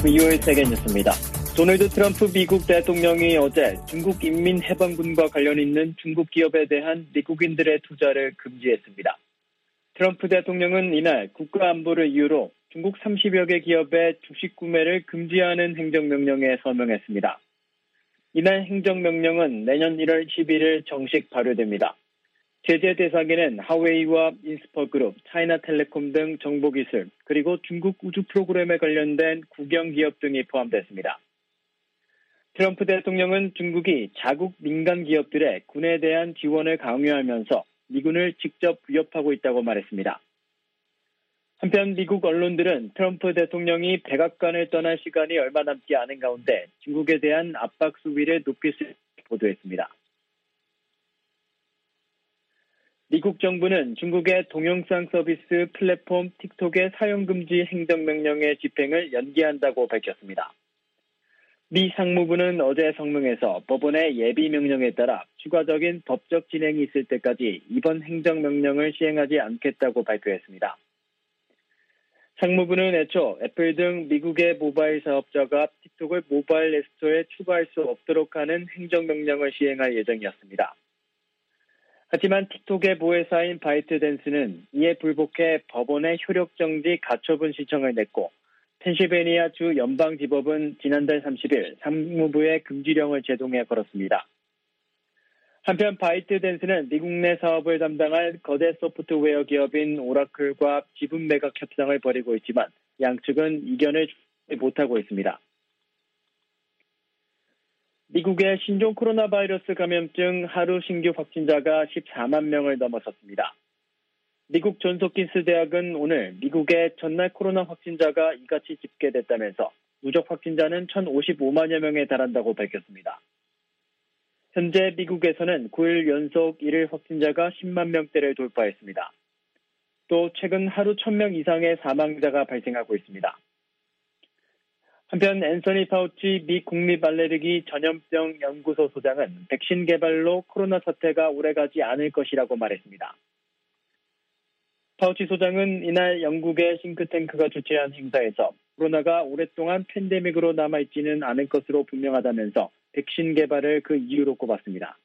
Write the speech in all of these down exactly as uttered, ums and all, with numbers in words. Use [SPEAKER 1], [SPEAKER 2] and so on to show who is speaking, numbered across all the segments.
[SPEAKER 1] 브이오에이 세계뉴스입니다. 도널드 트럼프 미국 대통령이 어제 중국 인민해방군과 관련 있는 중국 기업에 대한 미국인들의 투자를 금지했습니다. 트럼프 대통령은 이날 국가안보를 이유로 중국 삼십여 개 기업의 주식 구매를 금지하는 행정명령에 서명했습니다. 이날 행정명령은 내년 일월 십일일 정식 발효됩니다. 제재 대상에는 하웨이와 인스퍼그룹, 차이나텔레콤 등 정보기술, 그리고 중국 우주 프로그램에 관련된 국영기업 등이 포함됐습니다. 트럼프 대통령은 중국이 자국 민간 기업들의 군에 대한 지원을 강요하면서 미군을 직접 위협하고 있다고 말했습니다. 한편 미국 언론들은 트럼프 대통령이 백악관을 떠날 시간이 얼마 남지 않은 가운데 중국에 대한 압박 수위를 높일 수 있다고 보도했습니다. 미국 정부는 중국의 동영상 서비스 플랫폼 틱톡의 사용금지 행정명령의 집행을 연기한다고 밝혔습니다. 미 상무부는 어제 성명에서 법원의 예비명령에 따라 추가적인 법적 진행이 있을 때까지 이번 행정명령을 시행하지 않겠다고 발표했습니다. 상무부는 애초 애플 등 미국의 모바일 사업자가 틱톡을 모바일 앱스토어에 추가할 수 없도록 하는 행정명령을 시행할 예정이었습니다. 하지만 틱톡의 보혜사인 바이트댄스는 이에 불복해 법원에 효력정지 가처분 신청을 냈고 펜실베니아주 연방지법은 지난달 삼십일 상무부에 금지령을 제동해 걸었습니다. 한편 바이트댄스는 미국 내 사업을 담당할 거대 소프트웨어 기업인 오라클과 지분 매각 협상을 벌이고 있지만 양측은 이견을 주지 못하고 있습니다. 미국의 신종 코로나 바이러스 감염증 하루 신규 확진자가 십사만 명을 넘어섰습니다. 미국 존스홉킨스 대학은 오늘 미국의 전날 코로나 확진자가 이같이 집계됐다면서 누적 확진자는 천오십오만여 명에 달한다고 밝혔습니다. 현재 미국에서는 구일 연속 일일 확진자가 십만 명대를 돌파했습니다. 또 최근 하루 천 명 이상의 사망자가 발생하고 있습니다. 한편 앤서니 파우치 미 국립알레르기 전염병 연구소 소장은 백신 개발로 코로나 사태가 오래가지 않을 것이라고 말했습니다. 파우치 소장은 이날 영국의 싱크탱크가 주최한 행사에서 코로나가 오랫동안 팬데믹으로 남아있지는 않을 것으로 분명하다면서 백신 개발을 그 이유로 꼽았습니다.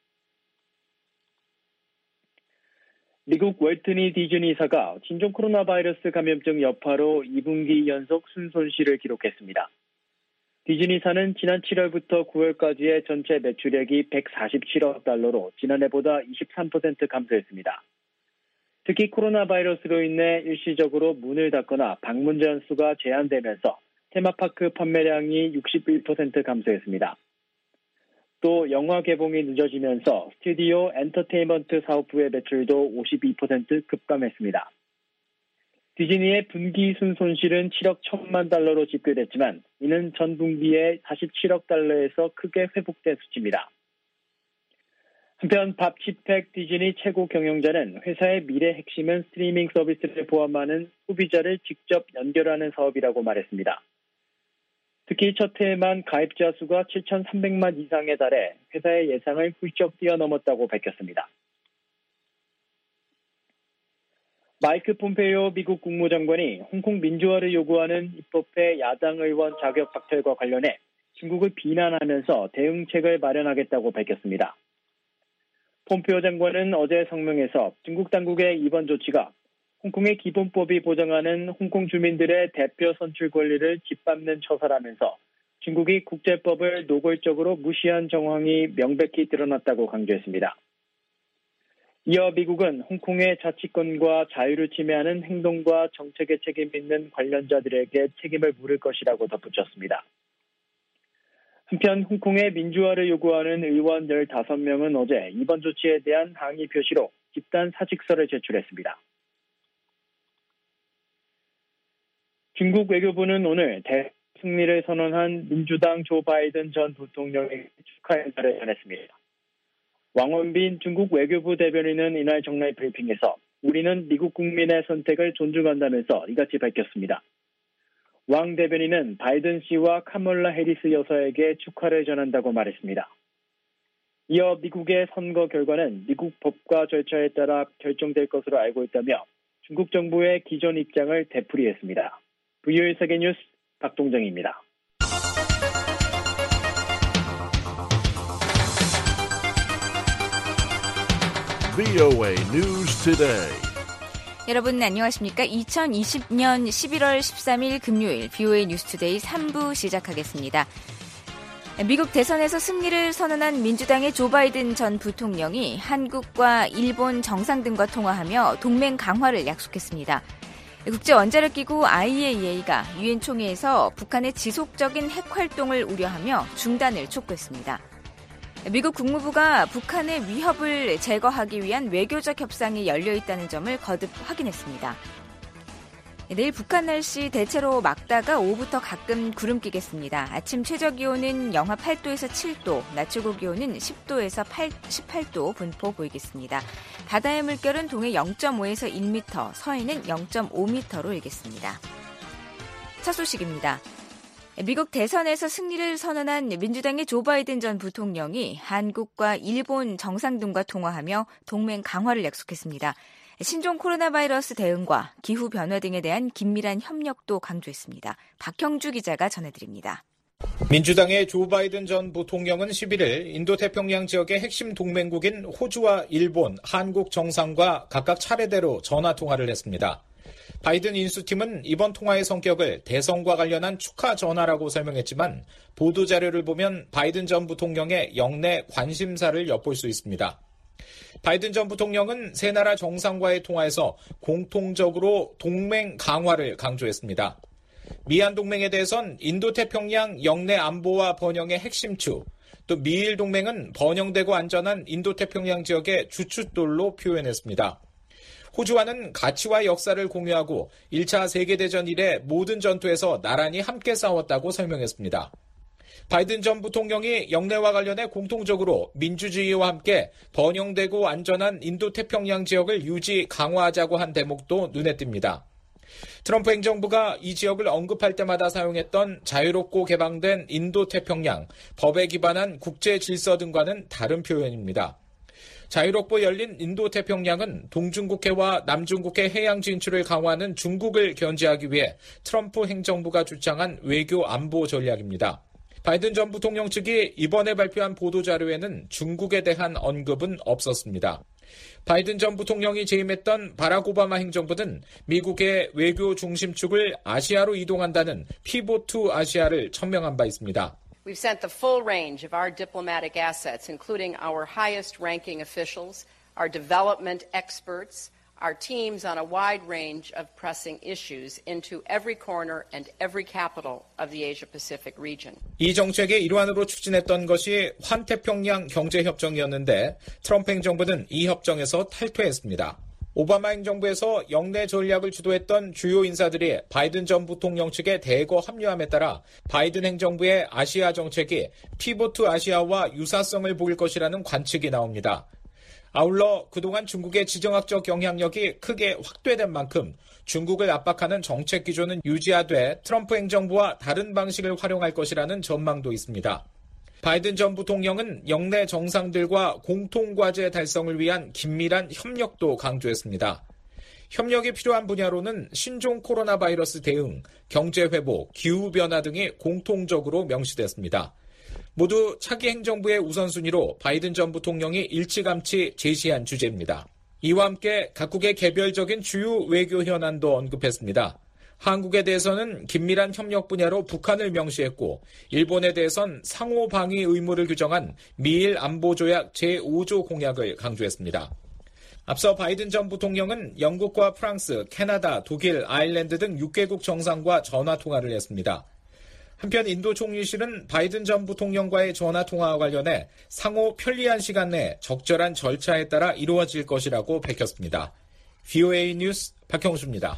[SPEAKER 1] 미국 월트니 디즈니사가 신종 코로나 바이러스 감염증 여파로 이 분기 연속 순손실을 기록했습니다. 디즈니사는 지난 칠월부터 구월까지의 전체 매출액이 백사십칠억 달러로 지난해보다 이십삼 퍼센트 감소했습니다. 특히 코로나 바이러스로 인해 일시적으로 문을 닫거나 방문 제한 수가 제한되면서 테마파크 판매량이 육십일 퍼센트 감소했습니다. 또 영화 개봉이 늦어지면서 스튜디오 엔터테인먼트 사업부의 매출도 오십이 퍼센트 급감했습니다. 디즈니의 분기 순손실은 칠억 천만 달러로 집계됐지만 이는 전 분기에 사십칠억 달러에서 크게 회복된 수치입니다. 한편 밥 치팩 디즈니 최고 경영자는 회사의 미래 핵심은 스트리밍 서비스를 포함하는 소비자를 직접 연결하는 사업이라고 말했습니다. 특히 첫 해에만 가입자 수가 칠천삼백만 이상에 달해 회사의 예상을 훌쩍 뛰어넘었다고 밝혔습니다. 마이크 폼페이오 미국 국무장관이 홍콩 민주화를 요구하는 입법회 야당 의원 자격 박탈과 관련해 중국을 비난하면서 대응책을 마련하겠다고 밝혔습니다. 폼페이오 장관은 어제 성명에서 중국 당국의 이번 조치가 홍콩의 기본법이 보장하는 홍콩 주민들의 대표 선출 권리를 짓밟는 처사라면서 중국이 국제법을 노골적으로 무시한 정황이 명백히 드러났다고 강조했습니다. 이어 미국은 홍콩의 자치권과 자유를 침해하는 행동과 정책에 책임 있는 관련자들에게 책임을 물을 것이라고 덧붙였습니다. 한편 홍콩의 민주화를 요구하는 의원 열다섯 명은 어제 이번 조치에 대한 항의 표시로 집단 사직서를 제출했습니다. 중국 외교부는 오늘 대승리를 선언한 민주당 조 바이든 전 부통령에게 축하 인사를 전했습니다. 왕원빈 중국 외교부 대변인은 이날 정례 브리핑에서 우리는 미국 국민의 선택을 존중한다면서 이같이 밝혔습니다. 왕 대변인은 바이든 씨와 카멀라 해리스 여사에게 축하를 전한다고 말했습니다. 이어 미국의 선거 결과는 미국 법과 절차에 따라 결정될 것으로 알고 있다며 중국 정부의 기존 입장을 되풀이했습니다. 브이오에이 세계뉴스 박동정입니다.
[SPEAKER 2] 브이오에이 News Today.
[SPEAKER 3] 여러분 안녕하십니까? 이천이십년 십일월 십삼일 금요일 브이오에이 뉴스투데이 삼 부 시작하겠습니다. 미국 대선에서 승리를 선언한 민주당의 조 바이든 전 부통령이 한국과 일본 정상 등과 통화하며 동맹 강화를 약속했습니다. 국제원자력기구 아이에이이에이가 유엔 총회에서 북한의 지속적인 핵활동을 우려하며 중단을 촉구했습니다. 미국 국무부가 북한의 위협을 제거하기 위한 외교적 협상이 열려있다는 점을 거듭 확인했습니다. 내일 북한 날씨 대체로 맑다가 오후부터 가끔 구름 끼겠습니다. 아침 최저기온은 영하 팔 도에서 칠 도, 낮 최고기온은 십 도에서 십팔 도 분포 보이겠습니다. 바다의 물결은 동해 영 점 오에서 일 미터, 서해는 영 점 오 미터로 일겠습니다. 첫 소식입니다. 미국 대선에서 승리를 선언한 민주당의 조 바이든 전 부통령이 한국과 일본 정상 등과 통화하며 동맹 강화를 약속했습니다. 신종 코로나 바이러스 대응과 기후 변화 등에 대한 긴밀한 협력도 강조했습니다. 박형주 기자가 전해드립니다.
[SPEAKER 4] 민주당의 조 바이든 전 부통령은 십일일 인도태평양 지역의 핵심 동맹국인 호주와 일본, 한국 정상과 각각 차례대로 전화통화를 했습니다. 바이든 인수팀은 이번 통화의 성격을 대선과 관련한 축하 전화라고 설명했지만 보도자료를 보면 바이든 전 부통령의 영내 관심사를 엿볼 수 있습니다. 바이든 전 부통령은 세 나라 정상과의 통화에서 공통적으로 동맹 강화를 강조했습니다. 미한 동맹에 대해선 인도태평양 영내 안보와 번영의 핵심축, 또 미일 동맹은 번영되고 안전한 인도태평양 지역의 주춧돌로 표현했습니다. 호주와는 가치와 역사를 공유하고 일 차 세계대전 이래 모든 전투에서 나란히 함께 싸웠다고 설명했습니다. 바이든 전 부통령이 영내와 관련해 공통적으로 민주주의와 함께 번영되고 안전한 인도태평양 지역을 유지 강화하자고 한 대목도 눈에 띕니다. 트럼프 행정부가 이 지역을 언급할 때마다 사용했던 자유롭고 개방된 인도태평양, 법에 기반한 국제 질서 등과는 다른 표현입니다. 자유롭고 열린 인도태평양은 동중국해와 남중국해 해양 진출을 강화하는 중국을 견제하기 위해 트럼프 행정부가 주장한 외교 안보 전략입니다. 바이든 전 부통령 측이 이번에 발표한 보도자료에는 중국에 대한 언급은 없었습니다. 바이든 전 부통령이 재임했던 바락 오바마 행정부는 미국의 외교 중심축을 아시아로 이동한다는 피봇 투 아시아를 천명한 바 있습니다.
[SPEAKER 5] We've sent the full range of our diplomatic assets, including our highest-ranking officials, our development experts, our teams on a wide range of pressing issues into every corner and every capital of the Asia-Pacific region.
[SPEAKER 4] 이 정책의 일환으로 추진했던 것이 환태평양 경제협정이었는데 트럼프 행정부는 이 협정에서 탈퇴했습니다. 오바마 행정부에서 영내 전략을 주도했던 주요 인사들이 바이든 전 부통령 측에 대거 합류함에 따라 바이든 행정부의 아시아 정책이 피봇 투 아시아와 유사성을 보일 것이라는 관측이 나옵니다. 아울러 그동안 중국의 지정학적 영향력이 크게 확대된 만큼 중국을 압박하는 정책 기조는 유지하되 트럼프 행정부와 다른 방식을 활용할 것이라는 전망도 있습니다. 바이든 전 부통령은 영내 정상들과 공통과제 달성을 위한 긴밀한 협력도 강조했습니다. 협력이 필요한 분야로는 신종 코로나 바이러스 대응, 경제회복, 기후변화 등이 공통적으로 명시됐습니다. 모두 차기 행정부의 우선순위로 바이든 전 부통령이 일찌감치 제시한 주제입니다. 이와 함께 각국의 개별적인 주요 외교 현안도 언급했습니다. 한국에 대해서는 긴밀한 협력 분야로 북한을 명시했고 일본에 대해선 상호 방위 의무를 규정한 미일 안보조약 제오조 공약을 강조했습니다. 앞서 바이든 전 부통령은 영국과 프랑스, 캐나다, 독일, 아일랜드 등 육 개국 정상과 전화통화를 했습니다. 한편 인도 총리실은 바이든 전 부통령과의 전화통화와 관련해 상호 편리한 시간 내에 적절한 절차에 따라 이루어질 것이라고 밝혔습니다. 브이오에이 뉴스 박형수입니다.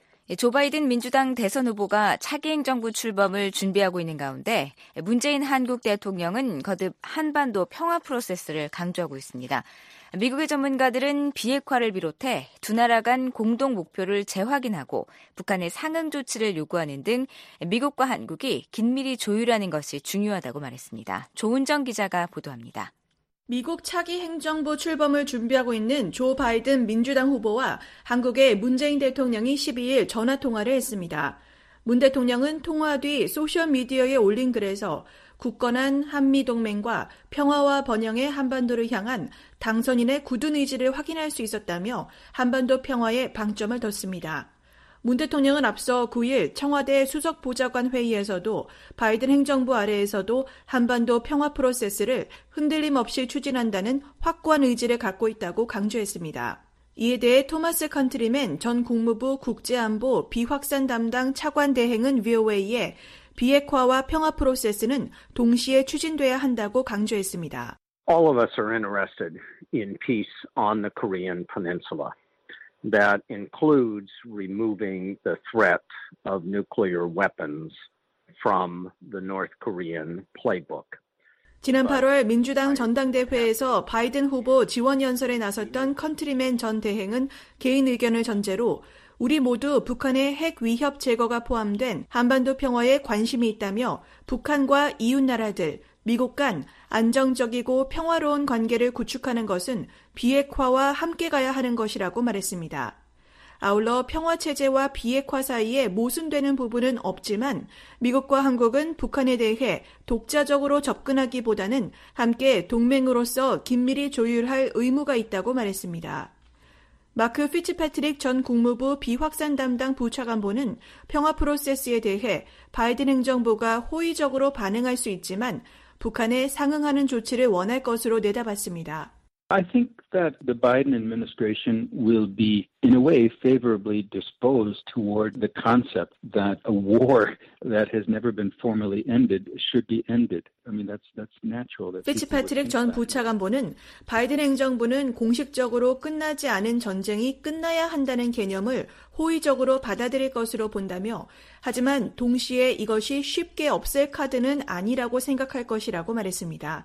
[SPEAKER 3] 조 바이든 민주당 대선 후보가 차기 행정부 출범을 준비하고 있는 가운데 문재인 한국 대통령은 거듭 한반도 평화 프로세스를 강조하고 있습니다. 미국의 전문가들은 비핵화를 비롯해 두 나라 간 공동 목표를 재확인하고 북한의 상응 조치를 요구하는 등 미국과 한국이 긴밀히 조율하는 것이 중요하다고 말했습니다. 조은정 기자가 보도합니다.
[SPEAKER 6] 미국 차기 행정부 출범을 준비하고 있는 조 바이든 민주당 후보와 한국의 문재인 대통령이 십이일 전화통화를 했습니다. 문 대통령은 통화 뒤 소셜미디어에 올린 글에서 굳건한 한미동맹과 평화와 번영의 한반도를 향한 당선인의 굳은 의지를 확인할 수 있었다며 한반도 평화에 방점을 뒀습니다. 문 대통령은 앞서 구 일 청와대 수석보좌관 회의에서도 바이든 행정부 아래에서도 한반도 평화 프로세스를 흔들림 없이 추진한다는 확고한 의지를 갖고 있다고 강조했습니다. 이에 대해 토마스 컨트리맨 전 국무부 국제안보 비확산 담당 차관 대행은 브이오에이에 비핵화와 평화 프로세스는 동시에 추진돼야 한다고 강조했습니다.
[SPEAKER 7] All of us are interested in peace on the Korean Peninsula. That includes removing the threat of nuclear weapons from the North Korean playbook.
[SPEAKER 6] 지난 팔월 민주당 전당대회에서 바이든 후보 지원 연설에 나섰던 컨트리맨 전 대행은 개인 의견을 전제로 우리 모두 북한의 핵 위협 제거가 포함된 한반도 평화에 관심이 있다며 북한과 이웃 나라들, 미국 간 안정적이고 평화로운 관계를 구축하는 것은 비핵화와 함께 가야 하는 것이라고 말했습니다. 아울러 평화체제와 비핵화 사이에 모순되는 부분은 없지만 미국과 한국은 북한에 대해 독자적으로 접근하기보다는 함께 동맹으로서 긴밀히 조율할 의무가 있다고 말했습니다. 마크 피츠패트릭 전 국무부 비확산 담당 부차관보는 평화 프로세스에 대해 바이든 행정부가 호의적으로 반응할 수 있지만 북한에 상응하는 조치를 원할 것으로 내다봤습니다.
[SPEAKER 8] I think that the Biden administration will be, in a way, favorably disposed toward the concept that a war that has never been formally ended should be ended. I mean, that's that's natural.
[SPEAKER 6] 피츠패트릭 전 부차관보는 바이든 행정부는 공식적으로 끝나지 않은 전쟁이 끝나야 한다는 개념을 호의적으로 받아들일 것으로 본다며 하지만 동시에 이것이 쉽게 없앨 카드는 아니라고 생각할 것이라고 말했습니다.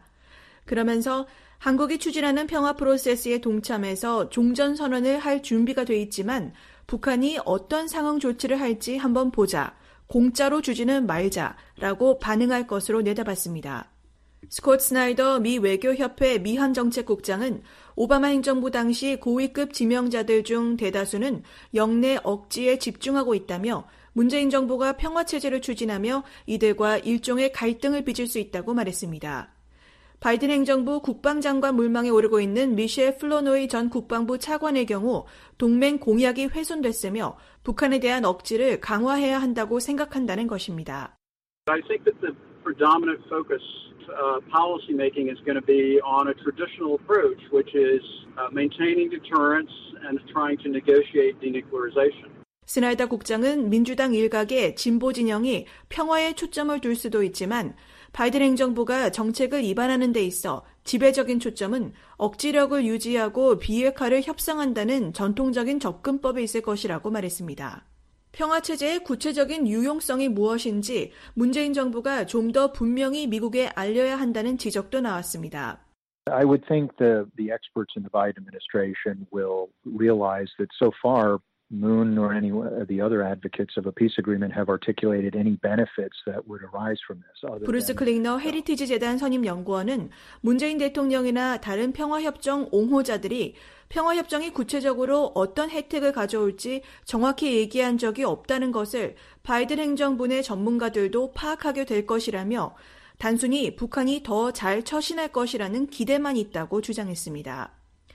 [SPEAKER 6] 그러면서 한국이 추진하는 평화 프로세스에 동참해서 종전선언을 할 준비가 돼 있지만 북한이 어떤 상응 조치를 할지 한번 보자. 공짜로 주지는 말자라고 반응할 것으로 내다봤습니다. 스콧 스나이더 미 외교협회 미한정책국장은 오바마 행정부 당시 고위급 지명자들 중 대다수는 영내 억지에 집중하고 있다며 문재인 정부가 평화체제를 추진하며 이들과 일종의 갈등을 빚을 수 있다고 말했습니다. 바이든 행정부 국방장관 물망에 오르고 있는 미셸 플로노이 전 국방부 차관의 경우 동맹 공약이 훼손됐으며 북한에 대한 억지를 강화해야 한다고 생각한다는 것입니다.
[SPEAKER 9] I think that the predominant focus uh, policy making is going to be on a traditional approach, which is uh, maintaining deterrence and trying to negotiate denuclearization.
[SPEAKER 6] 스나이더 국장은 민주당 일각의 진보 진영이 평화에 초점을 둘 수도 있지만 바이든 행정부가 정책을 입안하는 데 있어 지배적인 초점은 억지력을 유지하고 비핵화를 협상한다는 전통적인 접근법에 있을 것이라고 말했습니다. 평화체제의 구체적인 유용성이 무엇인지 문재인 정부가 좀 더 분명히 미국에 알려야 한다는 지적도 나왔습니다.
[SPEAKER 10] I would think the, the experts in the Biden administration will realize that so far Moon nor any of the other advocates of a peace agreement have articulated any benefits that would arise from this.
[SPEAKER 6] 브루스 클링너 헤리티지 재단 선임 연구원은 문재인 대통령이나 다른 평화협정 옹호자들이 평화협정이 구체적으로 어떤 혜택을 가져올지 정확히 얘기한 적이 없다는 것을 바이든 행정부 내 전문가들도 파악하게 될 것이라며 단순히 북한이 더 잘 처신할 것이라는 기대만 있다고 주장했습니다.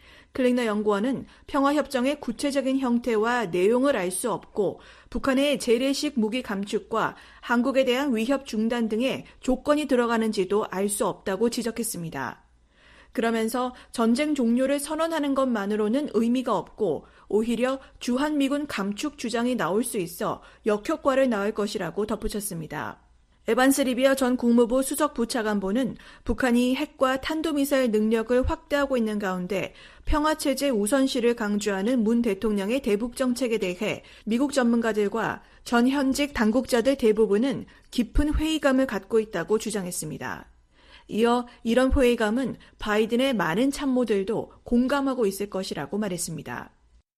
[SPEAKER 6] 클링너 연구원은 평화협정의 구체적인 형태와 내용을 알 수 없고 북한의 재래식 무기 감축과 한국에 대한 위협 중단 등의 조건이 들어가는지도 알 수 없다고 지적했습니다. 그러면서 전쟁 종료를 선언하는 것만으로는 의미가 없고 오히려 주한미군 감축 주장이 나올 수 있어 역효과를 낳을 것이라고 덧붙였습니다. 에반스 리비어 전 국무부 수석 부차관보는 북한이 핵과 탄도미사일 능력을 확대하고 있는 가운데 평화체제 우선시를 강조하는 문 대통령의 대북 정책에 대해 미국 전문가들과 전 현직 당국자들 대부분은 깊은 회의감을 갖고 있다고 주장했습니다. 이어 이런 회의감은 바이든의 많은 참모들도 공감하고 있을 것이라고 말했습니다.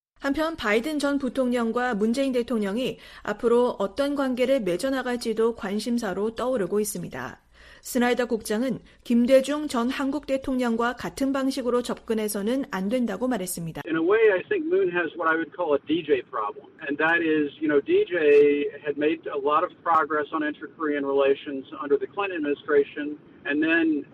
[SPEAKER 6] 한편 바이든 전 부통령과 문재인 대통령이 앞으로 어떤 관계를 맺어나갈지도 관심사로 떠오르고 있습니다. 스나이더 국장은 김대중 전 한국 대통령과 같은 방식으로 접근해서는 안 된다고 말했습니다.
[SPEAKER 9] In a way, I think Moon has what I would call a D J problem. And that is, you know, D J had made a lot of progress on inter-Korean relations under the Clinton administration, and then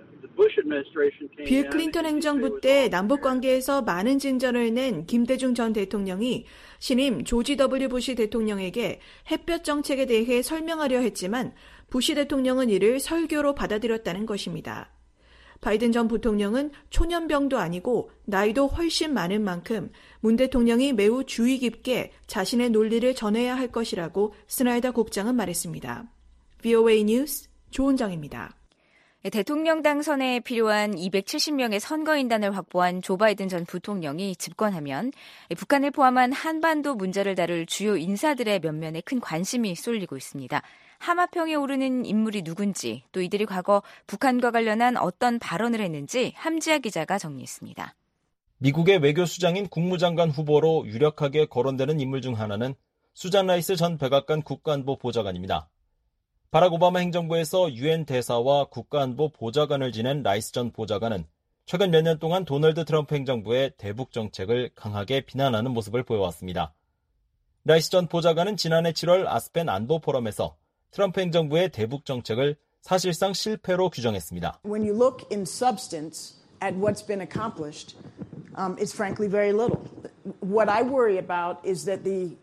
[SPEAKER 6] 빌 클린턴 행정부 때 남북관계에서 많은 진전을 낸 김대중 전 대통령이 신임 조지 더블유 부시 대통령에게 햇볕 정책에 대해 설명하려 했지만 부시 대통령은 이를 설교로 받아들였다는 것입니다. 바이든 전 부통령은 초년병도 아니고 나이도 훨씬 많은 만큼 문 대통령이 매우 주의 깊게 자신의 논리를 전해야 할 것이라고 스나이더 국장은 말했습니다. 브이오에이 뉴스 조은정입니다.
[SPEAKER 3] 대통령 당선에 필요한 이백칠십 명의 선거인단을 확보한 조 바이든 전 부통령이 집권하면 북한을 포함한 한반도 문제를 다룰 주요 인사들의 면면에 큰 관심이 쏠리고 있습니다. 하마평에 오르는 인물이 누군지, 또 이들이 과거 북한과 관련한 어떤 발언을 했는지 함지아 기자가 정리했습니다.
[SPEAKER 11] 미국의 외교수장인 국무장관 후보로 유력하게 거론되는 인물 중 하나는 수잔 라이스 전 백악관 국가안보 보좌관입니다. 바락 오바마 행정부에서 유엔 대사와 국가안보 보좌관을 지낸 라이스 전 보좌관은 최근 몇 년 동안 도널드 트럼프 행정부의 대북 정책을 강하게 비난하는 모습을 보여왔습니다. 라이스 전 보좌관은 지난해 칠월 아스펜 안보 포럼에서 트럼프 행정부의 대북 정책을 사실상 실패로 규정했습니다.
[SPEAKER 12] When you look in substance at what's been accomplished, um, it's frankly very little. What I worry about is that the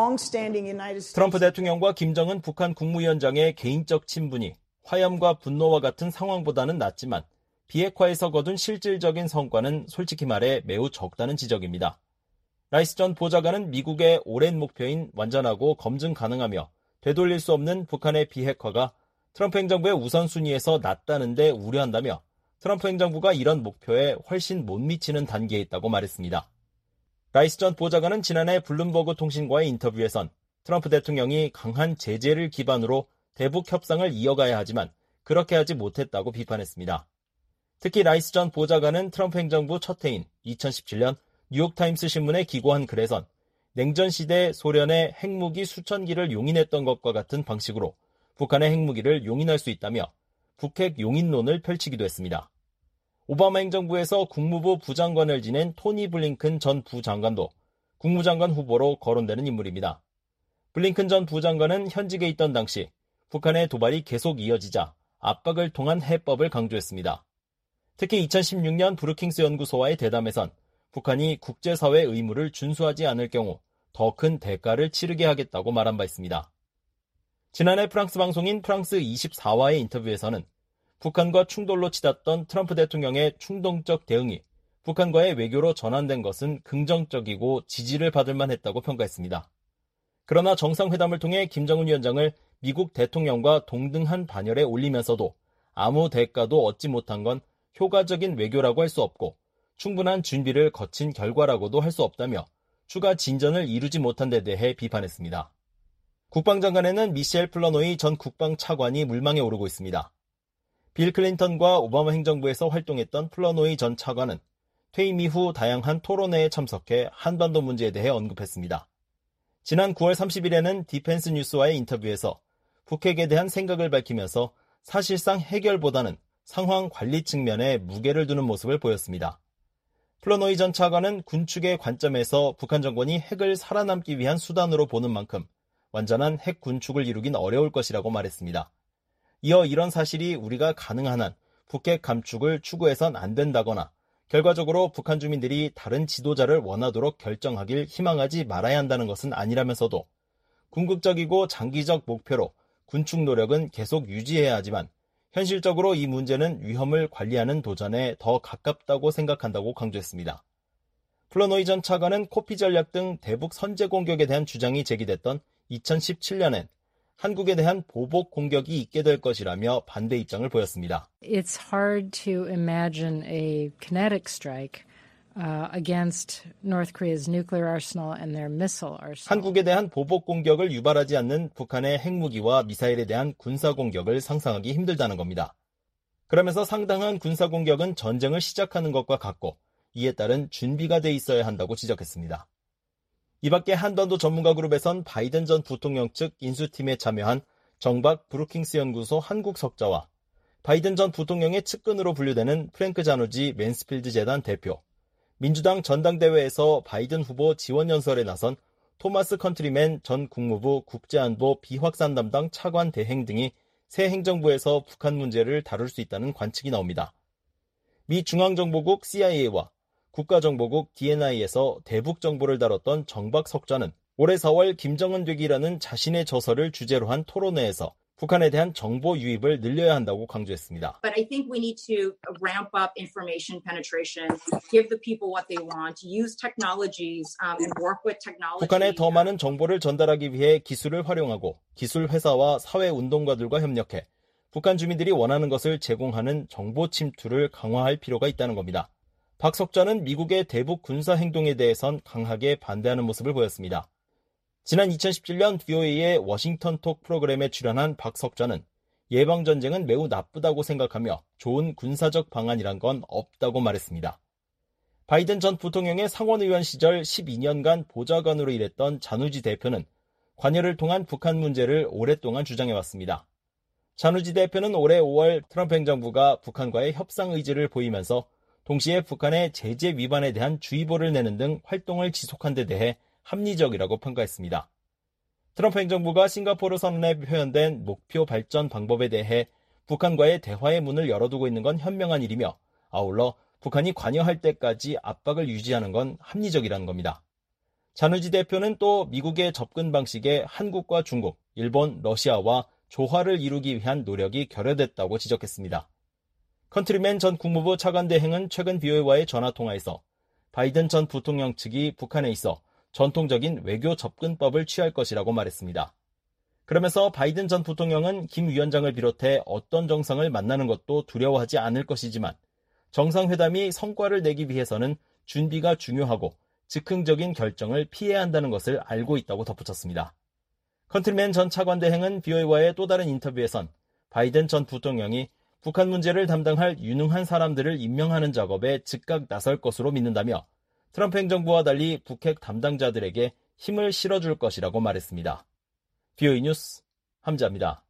[SPEAKER 11] 트럼프 대통령과 김정은 북한 국무위원장의 개인적 친분이 화염과 분노와 같은 상황보다는 낫지만 비핵화에서 거둔 실질적인 성과는 솔직히 말해 매우 적다는 지적입니다. 라이스 전 보좌관은 미국의 오랜 목표인 완전하고 검증 가능하며 되돌릴 수 없는 북한의 비핵화가 트럼프 행정부의 우선순위에서 낮다는 데 우려한다며 트럼프 행정부가 이런 목표에 훨씬 못 미치는 단계에 있다고 말했습니다. 라이스 전 보좌관은 지난해 블룸버그 통신과의 인터뷰에선 트럼프 대통령이 강한 제재를 기반으로 대북 협상을 이어가야 하지만 그렇게 하지 못했다고 비판했습니다. 특히 라이스 전 보좌관은 트럼프 행정부 첫 해인 이천십칠 년 뉴욕타임스 신문에 기고한 글에선 냉전 시대 소련의 핵무기 수천 기를 용인했던 것과 같은 방식으로 북한의 핵무기를 용인할 수 있다며 북핵 용인론을 펼치기도 했습니다. 오바마 행정부에서 국무부 부장관을 지낸 토니 블링컨 전 부장관도 국무장관 후보로 거론되는 인물입니다. 블링컨 전 부장관은 현직에 있던 당시 북한의 도발이 계속 이어지자 압박을 통한 해법을 강조했습니다. 특히 이천십육 년 브루킹스 연구소와의 대담에선 북한이 국제사회 의무를 준수하지 않을 경우 더 큰 대가를 치르게 하겠다고 말한 바 있습니다. 지난해 프랑스 방송인 프랑스 이십사와의 인터뷰에서는 북한과 충돌로 치닫던 트럼프 대통령의 충동적 대응이 북한과의 외교로 전환된 것은 긍정적이고 지지를 받을 만했다고 평가했습니다. 그러나 정상회담을 통해 김정은 위원장을 미국 대통령과 동등한 반열에 올리면서도 아무 대가도 얻지 못한 건 효과적인 외교라고 할 수 없고 충분한 준비를 거친 결과라고도 할 수 없다며 추가 진전을 이루지 못한 데 대해 비판했습니다. 국방장관에는 미셸 플러노이 전 국방차관이 물망에 오르고 있습니다. 빌 클린턴과 오바마 행정부에서 활동했던 플러노이 전 차관은 퇴임 이후 다양한 토론회에 참석해 한반도 문제에 대해 언급했습니다. 지난 구월 삼십일에는 디펜스 뉴스와의 인터뷰에서 북핵에 대한 생각을 밝히면서 사실상 해결보다는 상황 관리 측면에 무게를 두는 모습을 보였습니다. 플러노이 전 차관은 군축의 관점에서 북한 정권이 핵을 살아남기 위한 수단으로 보는 만큼 완전한 핵 군축을 이루긴 어려울 것이라고 말했습니다. 이어 이런 사실이 우리가 가능한 한 북핵 감축을 추구해선 안 된다거나 결과적으로 북한 주민들이 다른 지도자를 원하도록 결정하길 희망하지 말아야 한다는 것은 아니라면서도 궁극적이고 장기적 목표로 군축 노력은 계속 유지해야 하지만 현실적으로 이 문제는 위험을 관리하는 도전에 더 가깝다고 생각한다고 강조했습니다. 플러노이 전 차관은 코피 전략 등 대북 선제 공격에 대한 주장이 제기됐던 이천십칠 년엔 한국에 대한 보복 공격이 있게 될 것이라며 반대 입장을 보였습니다.
[SPEAKER 13] It's hard to imagine a kinetic strike uh, against North Korea's nuclear arsenal and their missile arsenal.
[SPEAKER 11] 한국에 대한 보복 공격을 유발하지 않는 북한의 핵무기와 미사일에 대한 군사 공격을 상상하기 힘들다는 겁니다. 그러면서 상당한 군사 공격은 전쟁을 시작하는 것과 같고 이에 따른 준비가 돼 있어야 한다고 지적했습니다. 이 밖에 한반도 전문가 그룹에선 바이든 전 부통령 측 인수팀에 참여한 정박 브루킹스 연구소 한국 석자와 바이든 전 부통령의 측근으로 분류되는 프랭크 자누지 맨스필드 재단 대표, 민주당 전당대회에서 바이든 후보 지원 연설에 나선 토마스 컨트리맨 전 국무부 국제안보 비확산 담당 차관 대행 등이 새 행정부에서 북한 문제를 다룰 수 있다는 관측이 나옵니다. 미 중앙정보국 씨아이에이와 국가정보국 디엔아이에서 대북 정보를 다뤘던 정박 석좌는 올해 사월 김정은 되기라는 자신의 저서를 주제로 한 토론회에서 북한에 대한 정보 유입을 늘려야 한다고 강조했습니다.
[SPEAKER 14] But I think we need to ramp up information penetration, give the people what they want, use technologies um, and work with technology.
[SPEAKER 11] 북한에 더 많은 정보를 전달하기 위해 기술을 활용하고 기술 회사와 사회 운동가들과 협력해 북한 주민들이 원하는 것을 제공하는 정보 침투를 강화할 필요가 있다는 겁니다. 박 석좌는 미국의 대북 군사 행동에 대해선 강하게 반대하는 모습을 보였습니다. 지난 이천십칠 년 브이오에이의 워싱턴 톡 프로그램에 출연한 박 석좌는 예방전쟁은 매우 나쁘다고 생각하며 좋은 군사적 방안이란 건 없다고 말했습니다. 바이든 전 부통령의 상원의원 시절 십이 년간 보좌관으로 일했던 자누지 대표는 관여를 통한 북한 문제를 오랫동안 주장해왔습니다. 자누지 대표는 올해 오월 트럼프 행정부가 북한과의 협상 의지를 보이면서 동시에 북한의 제재 위반에 대한 주의보를 내는 등 활동을 지속한 데 대해 합리적이라고 평가했습니다. 트럼프 행정부가 싱가포르 선언에 표현된 목표 발전 방법에 대해 북한과의 대화의 문을 열어두고 있는 건 현명한 일이며 아울러 북한이 관여할 때까지 압박을 유지하는 건 합리적이라는 겁니다. 자누지 대표는 또 미국의 접근 방식에 한국과 중국, 일본, 러시아와 조화를 이루기 위한 노력이 결여됐다고 지적했습니다. 컨트리맨 전 국무부 차관 대행은 최근 브이오에이와의 전화통화에서 바이든 전 부통령 측이 북한에 있어 전통적인 외교 접근법을 취할 것이라고 말했습니다. 그러면서 바이든 전 부통령은 김 위원장을 비롯해 어떤 정상을 만나는 것도 두려워하지 않을 것이지만 정상회담이 성과를 내기 위해서는 준비가 중요하고 즉흥적인 결정을 피해야 한다는 것을 알고 있다고 덧붙였습니다. 컨트리맨 전 차관 대행은 브이오에이와의 또 다른 인터뷰에선 바이든 전 부통령이 북한 문제를 담당할 유능한 사람들을 임명하는 작업에 즉각 나설 것으로 믿는다며 트럼프 행정부와 달리 북핵 담당자들에게 힘을 실어줄 것이라고 말했습니다. 브이오에이 뉴스 함자입니다.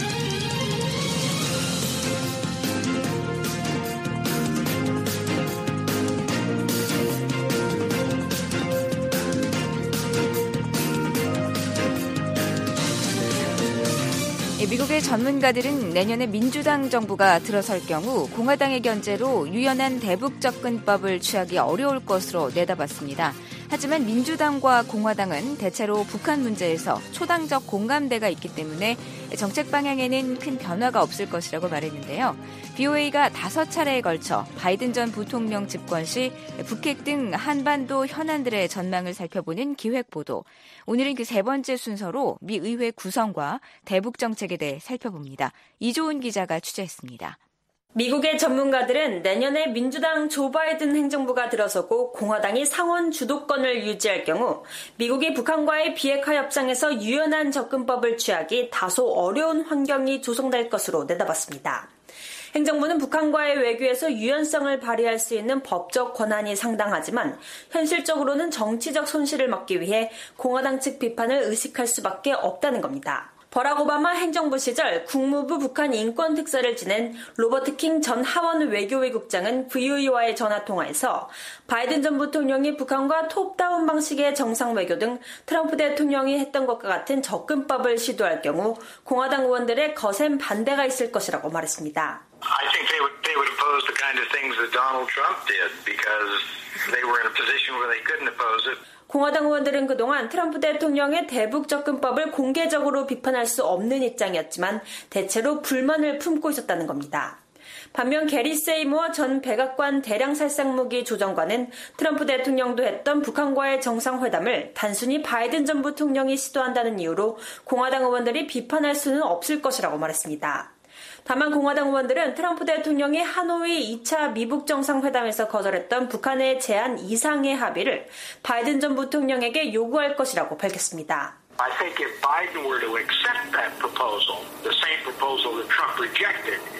[SPEAKER 3] 미국의 전문가들은 내년에 민주당 정부가 들어설 경우 공화당의 견제로 유연한 대북 접근법을 취하기 어려울 것으로 내다봤습니다. 하지만 민주당과 공화당은 대체로 북한 문제에서 초당적 공감대가 있기 때문에 정책 방향에는 큰 변화가 없을 것이라고 말했는데요. 브이오에이가 다섯 차례에 걸쳐 바이든 전 부통령 집권 시 북핵 등 한반도 현안들의 전망을 살펴보는 기획보도. 오늘은 그 세 번째 순서로 미 의회 구성과 대북 정책에 대해 살펴봅니다. 이조은 기자가 취재했습니다.
[SPEAKER 15] 미국의 전문가들은 내년에 민주당 조 바이든 행정부가 들어서고 공화당이 상원 주도권을 유지할 경우 미국이 북한과의 비핵화 협상에서 유연한 접근법을 취하기 다소 어려운 환경이 조성될 것으로 내다봤습니다. 행정부는 북한과의 외교에서 유연성을 발휘할 수 있는 법적 권한이 상당하지만 현실적으로는 정치적 손실을 막기 위해 공화당 측 비판을 의식할 수밖에 없다는 겁니다. 버락 오바마 행정부 시절 국무부 북한 인권 특사를 지낸 로버트 킹 전 하원 외교위 국장은 브이오에이와의 전화통화에서 바이든 전 부통령이 북한과 톱다운 방식의 정상 외교 등 트럼프 대통령이 했던 것과 같은 접근법을 시도할 경우 공화당 의원들의 거센 반대가 있을 것이라고 말했습니다.
[SPEAKER 16] I think they would, they would oppose the kind of things that Donald Trump did because they were in a position where they couldn't oppose it.
[SPEAKER 15] 공화당 의원들은 그동안 트럼프 대통령의 대북 접근법을 공개적으로 비판할 수 없는 입장이었지만 대체로 불만을 품고 있었다는 겁니다. 반면 게리 세이모어 전 백악관 대량살상무기 조정관은 트럼프 대통령도 했던 북한과의 정상회담을 단순히 바이든 전 부통령이 시도한다는 이유로 공화당 의원들이 비판할 수는 없을 것이라고 말했습니다. 다만 공화당 의원들은 트럼프 대통령이 하노이 이 차 미북 정상회담에서 거절했던 북한의 제안 이상의 합의를 바이든 전 부통령에게 요구할 것이라고 밝혔습니다.
[SPEAKER 16] I think if Biden were to accept that proposal, the same proposal that Trump rejected,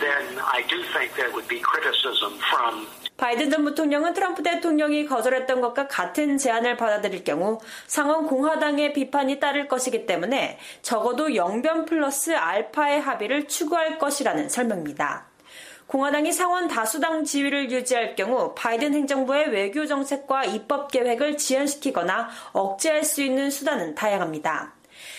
[SPEAKER 17] then I do think there would be criticism from
[SPEAKER 15] 바이든 전 부통령은 트럼프 대통령이 거절했던 것과 같은 제안을 받아들일 경우 상원 공화당의 비판이 따를 것이기 때문에 적어도 영변 플러스 알파의 합의를 추구할 것이라는 설명입니다. 공화당이 상원 다수당 지위를 유지할 경우 바이든 행정부의 외교 정책과 입법 계획을 지연시키거나 억제할 수 있는 수단은 다양합니다.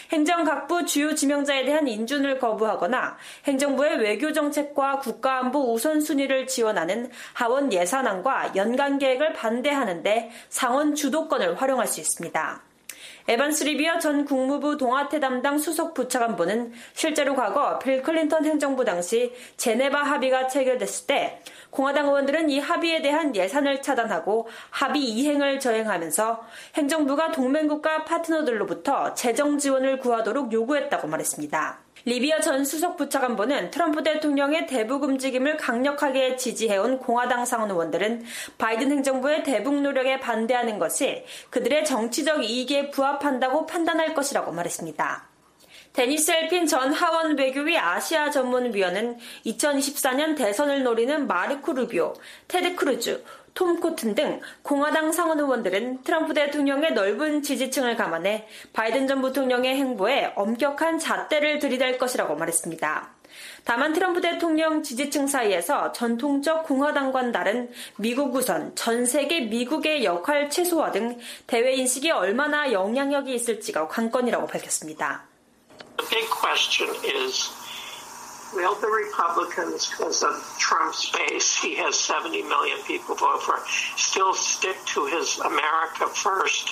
[SPEAKER 15] 행정각부 주요 지명자에 대한 인준을 거부하거나 행정부의 외교 정책과 국가안보 우선순위를 지원하는 하원 예산안과 연간 계획을 반대하는데 상원 주도권을 활용할 수 있습니다. 에반스 리비어 전 국무부 동아태 담당 수석 부차관보는 실제로 과거 빌 클린턴 행정부 당시 제네바 합의가 체결됐을 때 공화당 의원들은 이 합의에 대한 예산을 차단하고 합의 이행을 저행하면서 행정부가 동맹국가 파트너들로부터 재정 지원을 구하도록 요구했다고 말했습니다. 리비어 전 수석 부차관보는 트럼프 대통령의 대북 움직임을 강력하게 지지해온 공화당 상원 의원들은 바이든 행정부의 대북 노력에 반대하는 것이 그들의 정치적 이익에 부합한다고 판단할 것이라고 말했습니다. 데니스 엘핀 전 하원 외교위 아시아 전문위원은 이천이십사 년 대선을 노리는 마르코 루비오, 테드 크루즈, 톰 코튼 등 공화당 상원 의원들은 트럼프 대통령의 넓은 지지층을 감안해 바이든 전 부통령의 행보에 엄격한 잣대를 들이댈 것이라고 말했습니다. 다만 트럼프 대통령 지지층 사이에서 전통적 공화당과는 다른 미국 우선, 전 세계 미국의 역할 최소화 등 대외 인식이 얼마나 영향력이 있을지가 관건이라고 밝혔습니다.
[SPEAKER 17] The big question is, will the Republicans, because of Trump's base, he has seventy million people vote for, still stick to his America first?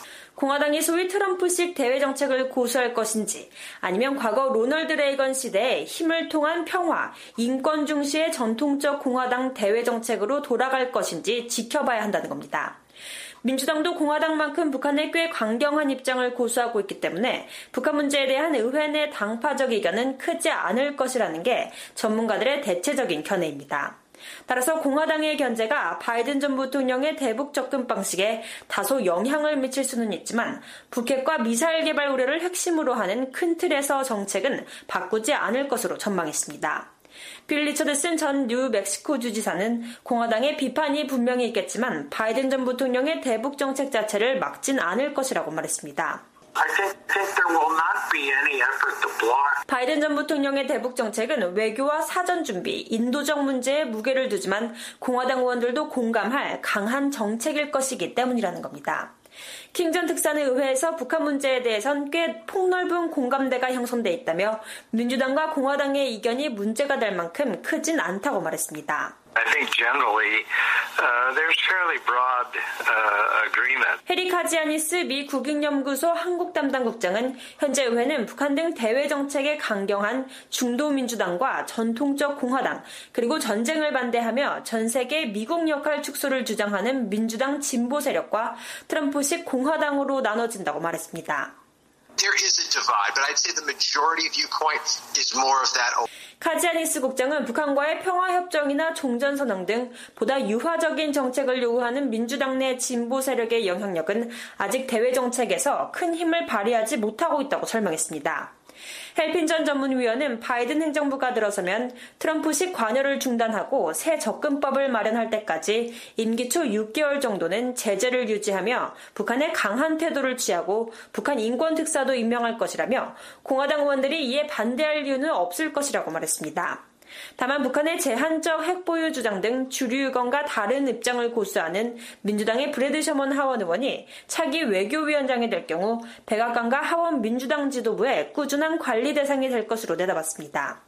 [SPEAKER 15] 공화당이 소위 트럼프식 대외 정책을 고수할 것인지 아니면 과거 로널드 레이건 시대의 힘을 통한 평화, 인권 중시의 전통적 공화당 대외 정책으로 돌아갈 것인지 지켜봐야 한다는 겁니다. 민주당도 공화당만큼 북한에 꽤 강경한 입장을 고수하고 있기 때문에 북한 문제에 대한 의회 내 당파적 이견은 크지 않을 것이라는 게 전문가들의 대체적인 견해입니다. 따라서 공화당의 견제가 바이든 전 부통령의 대북 접근 방식에 다소 영향을 미칠 수는 있지만 북핵과 미사일 개발 우려를 핵심으로 하는 큰 틀에서 정책은 바꾸지 않을 것으로 전망했습니다. 빌 리처드슨 전 뉴멕시코 주지사는 공화당의 비판이 분명히 있겠지만 바이든 전 부통령의 대북 정책 자체를 막진 않을 것이라고 말했습니다.
[SPEAKER 17] I think, think there will not be any effort to block.
[SPEAKER 15] 바이든 전 부통령의 대북 정책은 외교와 사전 준비, 인도적 문제에 무게를 두지만 공화당 의원들도 공감할 강한 정책일 것이기 때문이라는 겁니다. 킹 전 특사는 의회에서 북한 문제에 대해선 꽤 폭넓은 공감대가 형성돼 있다며 민주당과 공화당의 이견이 문제가 될 만큼 크진 않다고 말했습니다.
[SPEAKER 16] I think generally uh, there's fairly broad uh, agreement.
[SPEAKER 15] 헤리 카지아니스 미 국익연구소 한국 담당 국장은 현재 의회는 북한 등 대외 정책에 강경한 중도 민주당과 전통적 공화당 그리고 전쟁을 반대하며 전 세계 미국 역할 축소를 주장하는 민주당 진보 세력과 트럼프식 공화당으로 나눠진다고 말했습니다.
[SPEAKER 18] There is a divide, but I'd say the majority viewpoint is more of that.
[SPEAKER 15] 카지아니스 국장은 북한과의 평화협정이나 종전선언 등 보다 유화적인 정책을 요구하는 민주당 내 진보 세력의 영향력은 아직 대외 정책에서 큰 힘을 발휘하지 못하고 있다고 설명했습니다. 헬핀 전 전문위원은 바이든 행정부가 들어서면 트럼프식 관여를 중단하고 새 접근법을 마련할 때까지 임기 초 육 개월 정도는 제재를 유지하며 북한에 강한 태도를 취하고 북한 인권특사도 임명할 것이라며 공화당 의원들이 이에 반대할 이유는 없을 것이라고 말했습니다. 다만 북한의 제한적 핵보유 주장 등 주류 의견과 다른 입장을 고수하는 민주당의 브래드 셔먼 하원 의원이 차기 외교위원장이 될 경우 백악관과 하원 민주당 지도부의 꾸준한 관리 대상이 될 것으로 내다봤습니다.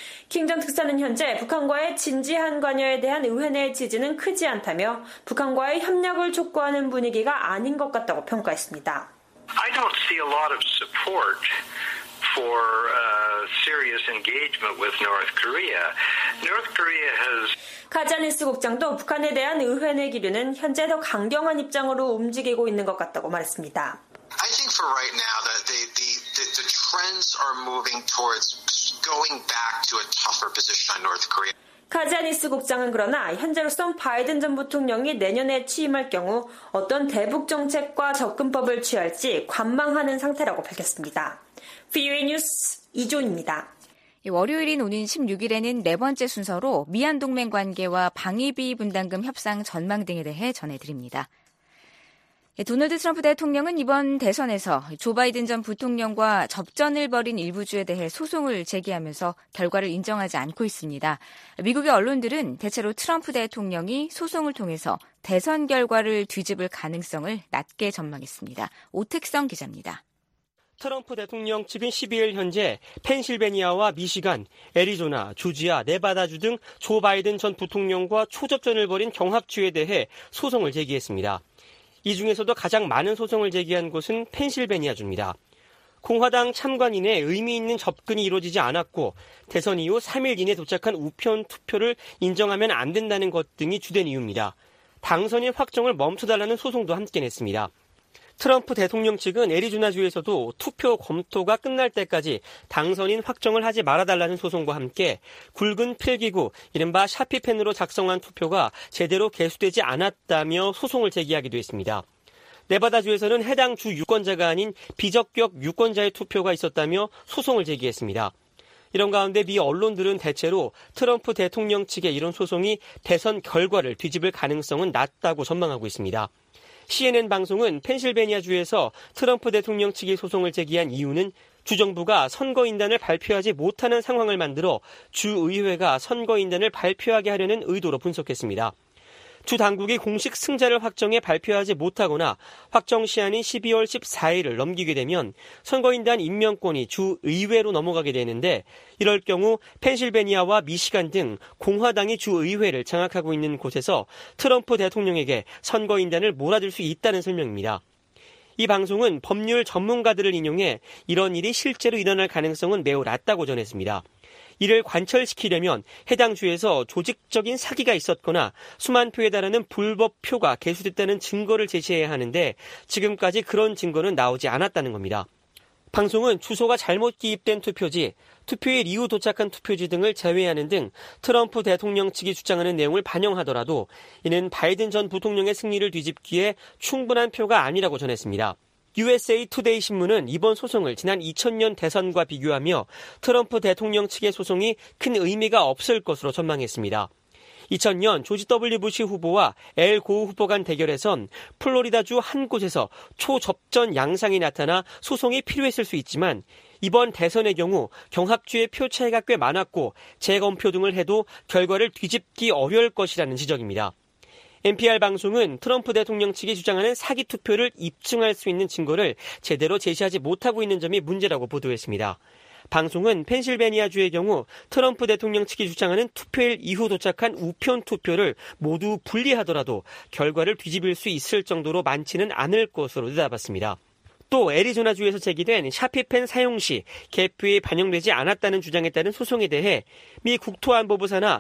[SPEAKER 15] 킹 전 특사는 현재 북한과의 진지한 관여에 대한 의회 내 지지는 크지 않다며 북한과의 협력을 촉구하는 분위기가 아닌 것 같다고 평가했습니다.
[SPEAKER 16] I don't see a lot of support for uh, serious engagement with North Korea. North Korea has
[SPEAKER 15] 카지아니스 국장도 북한에 대한 의회 내 기류는 현재 더 강경한 입장으로 움직이고 있는 것 같다고 말했습니다.
[SPEAKER 18] I think for right now that the, the, the, the trends are moving towards going back to a tougher position on North Korea.
[SPEAKER 15] 카지아니스 국장은 그러나 현재로선 바이든 전 부통령이 내년에 취임할 경우 어떤 대북 정책과 접근법을 취할지 관망하는 상태라고 밝혔습니다. 브이오에이 뉴스 이조은입니다.
[SPEAKER 3] 월요일인 오는 십육일에는 네 번째 순서로 미한동맹 관계와 방위비 분담금 협상 전망 등에 대해 전해드립니다. 도널드 트럼프 대통령은 이번 대선에서 조 바이든 전 부통령과 접전을 벌인 일부주에 대해 소송을 제기하면서 결과를 인정하지 않고 있습니다. 미국의 언론들은 대체로 트럼프 대통령이 소송을 통해서 대선 결과를 뒤집을 가능성을 낮게 전망했습니다. 오택성 기자입니다.
[SPEAKER 19] 트럼프 대통령 측은 십이일 현재 펜실베니아와 미시간, 애리조나, 조지아, 네바다주 등 조 바이든 전 부통령과 초접전을 벌인 경합주에 대해 소송을 제기했습니다. 이 중에서도 가장 많은 소송을 제기한 곳은 펜실베니아주입니다. 공화당 참관인의 의미 있는 접근이 이루어지지 않았고 대선 이후 삼일 이내 도착한 우편 투표를 인정하면 안 된다는 것 등이 주된 이유입니다. 당선인 확정을 멈춰달라는 소송도 함께 냈습니다. 트럼프 대통령 측은 애리조나주에서도 투표 검토가 끝날 때까지 당선인 확정을 하지 말아달라는 소송과 함께 굵은 필기구, 이른바 샤피펜으로 작성한 투표가 제대로 개수되지 않았다며 소송을 제기하기도 했습니다. 네바다주에서는 해당 주 유권자가 아닌 비적격 유권자의 투표가 있었다며 소송을 제기했습니다. 이런 가운데 미 언론들은 대체로 트럼프 대통령 측의 이런 소송이 대선 결과를 뒤집을 가능성은 낮다고 전망하고 있습니다. 씨엔엔 방송은 펜실베니아주에서 트럼프 대통령 측이 소송을 제기한 이유는 주정부가 선거인단을 발표하지 못하는 상황을 만들어 주의회가 선거인단을 발표하게 하려는 의도로 분석했습니다. 주 당국이 공식 승자를 확정해 발표하지 못하거나 확정 시한인 십이월 십사일을 넘기게 되면 선거인단 임명권이 주 의회로 넘어가게 되는데 이럴 경우 펜실베니아와 미시간 등 공화당이 주 의회를 장악하고 있는 곳에서 트럼프 대통령에게 선거인단을 몰아줄 수 있다는 설명입니다. 이 방송은 법률 전문가들을 인용해 이런 일이 실제로 일어날 가능성은 매우 낮다고 전했습니다. 이를 관철시키려면 해당 주에서 조직적인 사기가 있었거나 수만 표에 달하는 불법 표가 개수됐다는 증거를 제시해야 하는데 지금까지 그런 증거는 나오지 않았다는 겁니다. 방송은 주소가 잘못 기입된 투표지, 투표일 이후 도착한 투표지 등을 제외하는 등 트럼프 대통령 측이 주장하는 내용을 반영하더라도 이는 바이든 전 부통령의 승리를 뒤집기에 충분한 표가 아니라고 전했습니다. 유에스에이 투데이 신문은 이번 소송을 지난 이천년 대선과 비교하며 트럼프 대통령 측의 소송이 큰 의미가 없을 것으로 전망했습니다. 이천년 조지 더블유 부시 후보와 엘 고우 후보 간 대결에선 플로리다주 한 곳에서 초접전 양상이 나타나 소송이 필요했을 수 있지만 이번 대선의 경우 경합주의 표 차이가 꽤 많았고 재검표 등을 해도 결과를 뒤집기 어려울 것이라는 지적입니다. 엔피알 방송은 트럼프 대통령 측이 주장하는 사기 투표를 입증할 수 있는 증거를 제대로 제시하지 못하고 있는 점이 문제라고 보도했습니다. 방송은 펜실베니아주의 경우 트럼프 대통령 측이 주장하는 투표일 이후 도착한 우편 투표를 모두 분리하더라도 결과를 뒤집을 수 있을 정도로 많지는 않을 것으로 내다봤습니다. 또 애리조나주에서 제기된 샤피펜 사용 시 개표에 반영되지 않았다는 주장에 따른 소송에 대해 미 국토안보부 산하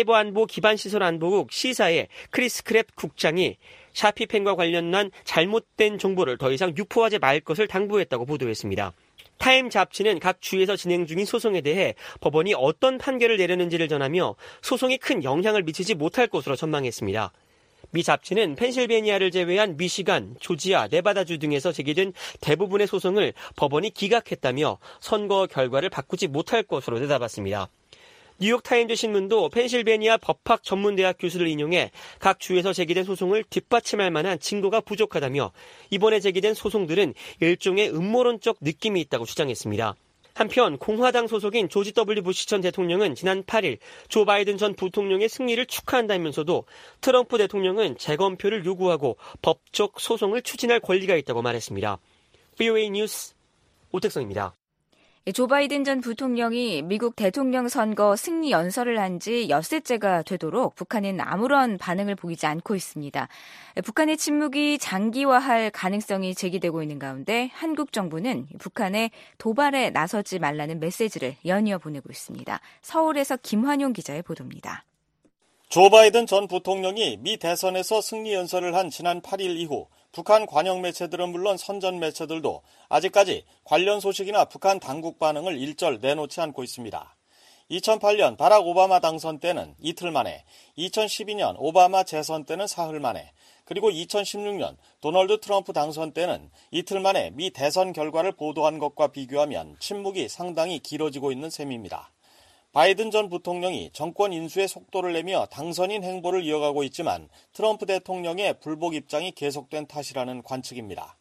[SPEAKER 19] 사이버안보기반시설안보국 시사의 크리스 크랩 국장이 샤피펜과 관련한 잘못된 정보를 더 이상 유포하지 말 것을 당부했다고 보도했습니다. 타임 잡지는 각 주에서 진행 중인 소송에 대해 법원이 어떤 판결을 내려는지를 전하며 소송이 큰 영향을 미치지 못할 것으로 전망했습니다. 미 잡지는 펜실베니아를 제외한 미시간, 조지아, 네바다주 등에서 제기된 대부분의 소송을 법원이 기각했다며 선거 결과를 바꾸지 못할 것으로 내다봤습니다. 뉴욕타임즈 신문도 펜실베니아 법학 전문대학 교수를 인용해 각 주에서 제기된 소송을 뒷받침할 만한 증거가 부족하다며 이번에 제기된 소송들은 일종의 음모론적 느낌이 있다고 주장했습니다. 한편 공화당 소속인 조지 더블유 부시 전 대통령은 지난 팔일 조 바이든 전 부통령의 승리를 축하한다면서도 트럼프 대통령은 재검표를 요구하고 법적 소송을 추진할 권리가 있다고 말했습니다. 브이오에이 뉴스 오택성입니다.
[SPEAKER 3] 조 바이든 전 부통령이 미국 대통령 선거 승리 연설을 한 지 엿새째가 되도록 북한은 아무런 반응을 보이지 않고 있습니다. 북한의 침묵이 장기화할 가능성이 제기되고 있는 가운데 한국 정부는 북한에 도발에 나서지 말라는 메시지를 연이어 보내고 있습니다. 서울에서 김환용 기자의 보도입니다.
[SPEAKER 20] 조 바이든 전 부통령이 미 대선에서 승리 연설을 한 지난 팔일 이후 북한 관영 매체들은 물론 선전 매체들도 아직까지 관련 소식이나 북한 당국 반응을 일절 내놓지 않고 있습니다. 이천팔년 바락 오바마 당선 때는 이틀 만에, 이천십이년 오바마 재선 때는 사흘 만에, 그리고 이천십육년 도널드 트럼프 당선 때는 이틀 만에 미 대선 결과를 보도한 것과 비교하면 침묵이 상당히 길어지고 있는 셈입니다. 바이든 전 부통령이 정권 인수에 속도를 내며 당선인 행보를 이어가고 있지만 트럼프 대통령의 불복 입장이 계속된 탓이라는 관측입니다.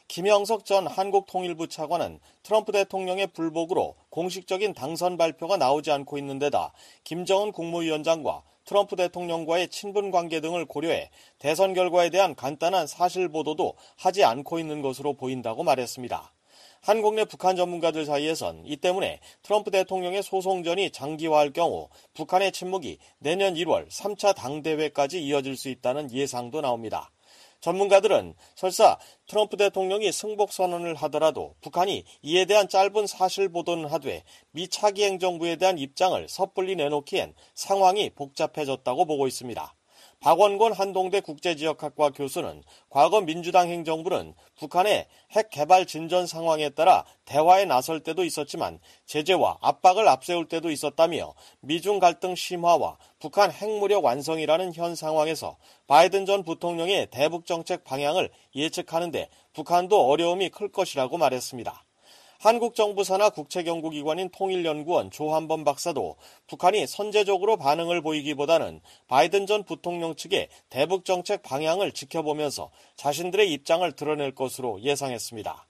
[SPEAKER 20] 김영석 전 한국통일부 차관은 트럼프 대통령의 불복으로 공식적인 당선 발표가 나오지 않고 있는 데다 김정은 국무위원장과 트럼프 대통령과의 친분 관계 등을 고려해 대선 결과에 대한 간단한 사실 보도도 하지 않고 있는 것으로 보인다고 말했습니다. 한국 내 북한 전문가들 사이에선 이 때문에 트럼프 대통령의 소송전이 장기화할 경우 북한의 침묵이 내년 일월 삼 차 당대회까지 이어질 수 있다는 예상도 나옵니다. 전문가들은 설사 트럼프 대통령이 승복 선언을 하더라도 북한이 이에 대한 짧은 사실 보도는 하되 미 차기 행정부에 대한 입장을 섣불리 내놓기엔 상황이 복잡해졌다고 보고 있습니다. 박원곤 한동대 국제지역학과 교수는 과거 민주당 행정부는 북한의 핵 개발 진전 상황에 따라 대화에 나설 때도 있었지만 제재와 압박을 앞세울 때도 있었다며 미중 갈등 심화와 북한 핵무력 완성이라는 현 상황에서 바이든 전 부통령의 대북 정책 방향을 예측하는데 북한도 어려움이 클 것이라고 말했습니다. 한국 정부 산하 국책연구기관인 통일연구원 조한범 박사도 북한이 선제적으로 반응을 보이기보다는 바이든 전 부통령 측의 대북 정책 방향을 지켜보면서 자신들의 입장을 드러낼 것으로 예상했습니다.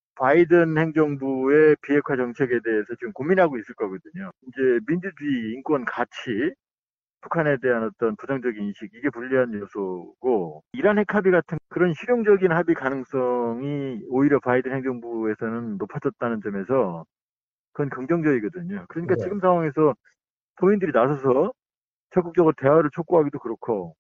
[SPEAKER 21] 바이든 행정부의 비핵화 정책에 대해서 지금 고민하고 있을 거거든요. 이제 민주주의, 인권, 가치, 북한에 대한 어떤 부정적인 인식, 이게 불리한 요소고, 이란 핵 합의 같은 그런 실용적인 합의 가능성이 오히려 바이든 행정부에서는 높아졌다는 점에서 그건 긍정적이거든요. 그러니까 네. 지금 상황에서 도민들이 나서서 적극적으로 대화를 촉구하기도 그렇고,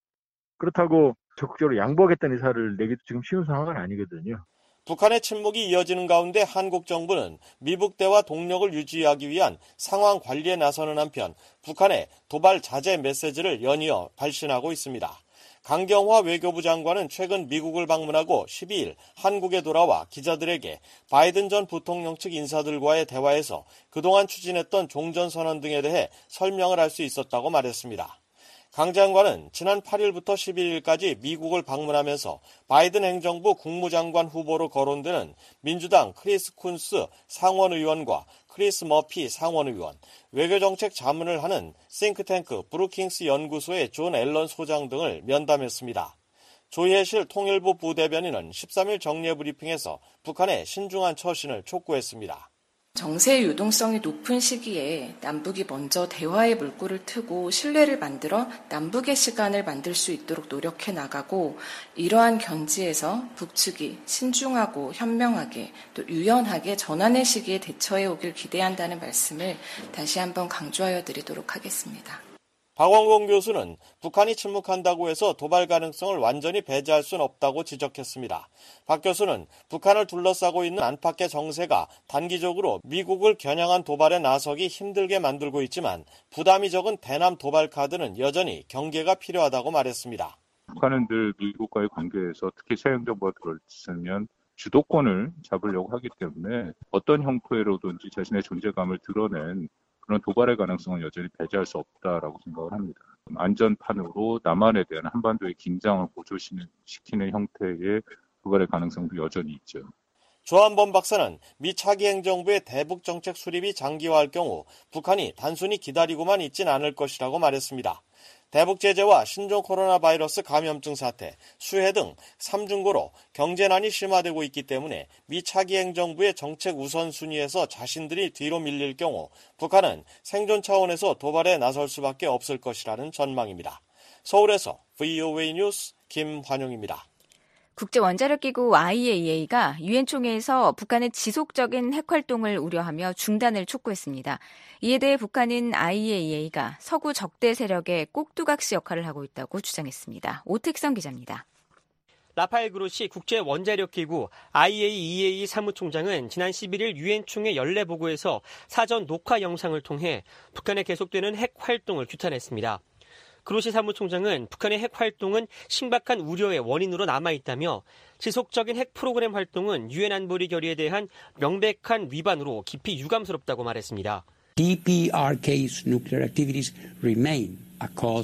[SPEAKER 21] 그렇다고 적극적으로 양보하겠다는 의사를 내기도 지금 쉬운 상황은 아니거든요.
[SPEAKER 20] 북한의 침묵이 이어지는 가운데 한국 정부는 미북대와 동력을 유지하기 위한 상황 관리에 나서는 한편 북한의 도발 자제 메시지를 연이어 발신하고 있습니다. 강경화 외교부 장관은 최근 미국을 방문하고 십이 일 한국에 돌아와 기자들에게 바이든 전 부통령 측 인사들과의 대화에서 그동안 추진했던 종전선언 등에 대해 설명을 할 수 있었다고 말했습니다. 강 장관은 지난 팔 일부터 십일 일까지 미국을 방문하면서 바이든 행정부 국무장관 후보로 거론되는 민주당 크리스 쿤스 상원의원과 크리스 머피 상원의원, 외교정책 자문을 하는 싱크탱크 브루킹스 연구소의 존 앨런 소장 등을 면담했습니다. 조혜실 통일부 부대변인은 십삼 일 정례 브리핑에서 북한의 신중한 처신을 촉구했습니다.
[SPEAKER 22] 정세의 유동성이 높은 시기에 남북이 먼저 대화의 물꼬를 트고 신뢰를 만들어 남북의 시간을 만들 수 있도록 노력해 나가고 이러한 견지에서 북측이 신중하고 현명하게 또 유연하게 전환의 시기에 대처해 오길 기대한다는 말씀을 다시 한번 강조하여 드리도록 하겠습니다.
[SPEAKER 20] 박원곤 교수는 북한이 침묵한다고 해서 도발 가능성을 완전히 배제할 수는 없다고 지적했습니다. 박 교수는 북한을 둘러싸고 있는 안팎의 정세가 단기적으로 미국을 겨냥한 도발에 나서기 힘들게 만들고 있지만 부담이 적은 대남 도발 카드는 여전히 경계가 필요하다고 말했습니다.
[SPEAKER 23] 북한은 늘 미국과의 관계에서 특히 새 행정부가 들어있으면 주도권을 잡으려고 하기 때문에 어떤 형태로든지 자신의 존재감을 드러낸 그런 도발의 가능성은 여전히 배제할 수 없다라고 생각을 합니다. 안전판으로 남한에 대한 한반도의 긴장을 고조시키는 형태의 도발의 가능성도 여전히 있죠.
[SPEAKER 20] 조한범 박사는 미 차기 행정부의 대북 정책 수립이 장기화할 경우 북한이 단순히 기다리고만 있진 않을 것이라고 말했습니다. 대북 제재와 신종 코로나 바이러스 감염증 사태, 수해 등 삼중고로 경제난이 심화되고 있기 때문에 미 차기 행정부의 정책 우선순위에서 자신들이 뒤로 밀릴 경우 북한은 생존 차원에서 도발에 나설 수밖에 없을 것이라는 전망입니다. 서울에서 브이오에이 뉴스 김환용입니다.
[SPEAKER 3] 국제원자력기구 아이에이이에이가 유엔 총회에서 북한의 지속적인 핵활동을 우려하며 중단을 촉구했습니다. 이에 대해 북한은 아이에이이에이가 서구 적대 세력의 꼭두각시 역할을 하고 있다고 주장했습니다. 오택성 기자입니다.
[SPEAKER 19] 라파엘 그로시 국제원자력기구 아이에이이에이 사무총장은 지난 십일 일 유엔 총회 연례 보고에서 사전 녹화 영상을 통해 북한의 계속되는 핵활동을 규탄했습니다. 그로시 사무총장은 북한의 핵 활동은 심각한 우려의 원인으로 남아있다며 지속적인 핵 프로그램 활동은 유엔 안보리 결의에 대한 명백한 위반으로 깊이 유감스럽다고 말했습니다.
[SPEAKER 24] 디피아르케이's nuclear activities remain a cause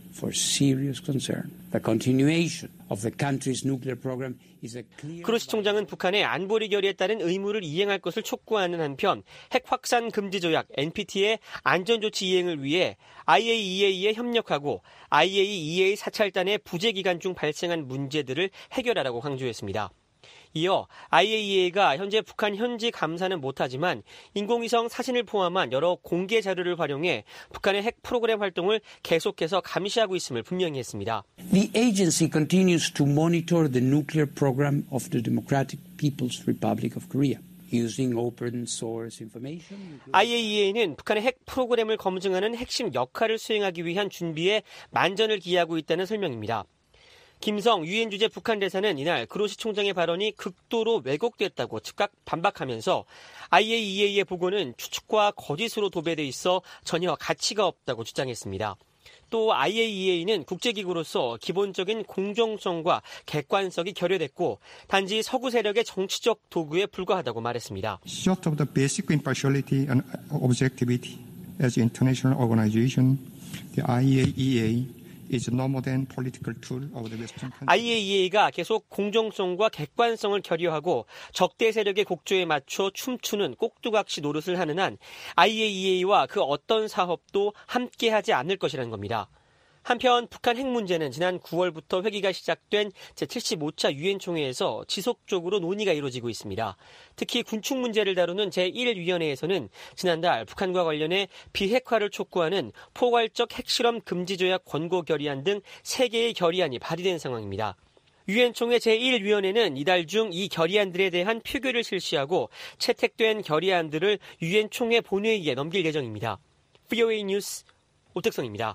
[SPEAKER 1] for serious concern. The continuation of the country's nuclear program is a clear...
[SPEAKER 19] 그로시 총장은 북한의 안보리 결의에 따른 의무를 이행할 것을 촉구하는 한편 핵 확산 금지 조약 엔피티의 안전조치 이행을 위해 아이에이이에이에 협력하고 아이에이이에이 사찰단의 부재 기간 중 발생한 문제들을 해결하라고 강조했습니다. 이어 아이에이이에이가 현재 북한 현지 감사는 못하지만 인공위성 사진을 포함한 여러 공개 자료를 활용해 북한의 핵 프로그램 활동을 계속해서 감시하고 있음을 분명히 했습니다.
[SPEAKER 1] The agency continues to monitor the nuclear program of the Democratic People's Republic of Korea. Using open source information.
[SPEAKER 19] 아이에이이에이는 북한의 핵 프로그램을 검증하는 핵심 역할을 수행하기 위한 준비에 만전을 기하고 있다는 설명입니다. 김성 유엔 주재 북한 대사는 이날 그로시 총장의 발언이 극도로 왜곡됐다고 즉각 반박하면서 아이에이이에이의 보고는 추측과 거짓으로 도배돼 있어 전혀 가치가 없다고 주장했습니다. 또 아이에이이에이는 국제기구로서 기본적인 공정성과 객관성이 결여됐고 단지 서구 세력의 정치적 도구에 불과하다고 말했습니다.
[SPEAKER 2] Short of the basic impartiality and objectivity as an international organization, the 아이에이이에이 is no more than political tool of the Western country.
[SPEAKER 19] 아이에이이에이가 계속 공정성과 객관성을 결여하고 적대 세력의 곡조에 맞춰 춤추는 꼭두각시 노릇을 하는 한 아이에이이에이와 그 어떤 사업도 함께하지 않을 것이라는 겁니다. 한편 북한 핵 문제는 지난 구월부터 회기가 시작된 제칠십오 차 유엔 총회에서 지속적으로 논의가 이루어지고 있습니다. 특히 군축 문제를 다루는 제일 위원회에서는 지난달 북한과 관련해 비핵화를 촉구하는 포괄적 핵실험 금지 조약 권고 결의안 등 세 개의 결의안이 발의된 상황입니다. 유엔 총회 제일 위원회는 이달 중 이 결의안들에 대한 표결을 실시하고 채택된 결의안들을 유엔 총회 본회의에 넘길 예정입니다. 브이오에이 뉴스 오택성입니다.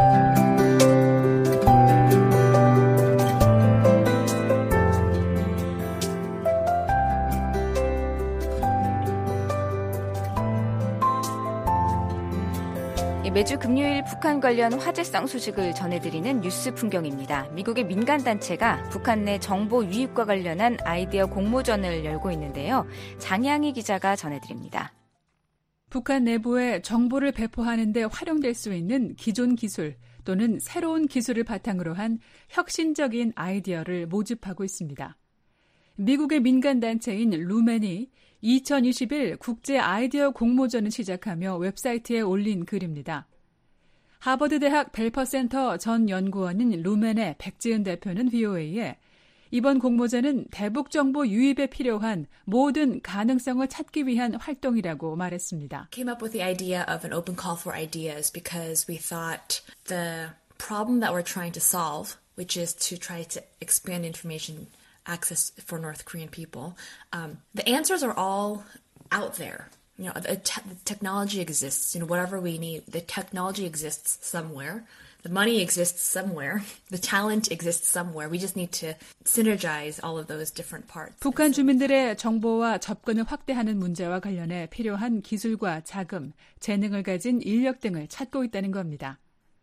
[SPEAKER 3] 매주 금요일 북한 관련 화제성 소식을 전해드리는 뉴스 풍경입니다. 미국의 민간단체가 북한 내 정보 유입과 관련한 아이디어 공모전을 열고 있는데요. 장양희 기자가 전해드립니다.
[SPEAKER 5] 북한 내부에 정보를 배포하는 데 활용될 수 있는 기존 기술 또는 새로운 기술을 바탕으로 한 혁신적인 아이디어를 모집하고 있습니다. 미국의 민간단체인 루멘이 이천이십일 국제 아이디어 공모전을 시작하며 웹사이트에 올린 글입니다. 하버드대학 벨퍼센터 전 연구원인 루멘의 백지은 대표는 브이오에이에 이번 공모전은 대북 정보 유입에 필요한 모든 가능성을 찾기 위한 활동이라고 말했습니다.
[SPEAKER 24] Came up with the idea of an open call for ideas because we thought the problem that we're trying to solve, which is to try to expand information access for North Korean people. Um, the answers are all out there. You know, the, te- the technology exists. You know, whatever we need, the technology exists somewhere. The money exists somewhere. The talent exists somewhere. We just need to synergize all of those different parts.
[SPEAKER 5] 북한 주민들의 정보와 접근을 확대하는 문제와 관련해 필요한 기술과 자금, 재능을 가진 인력 등을 찾고 있다는 겁니다.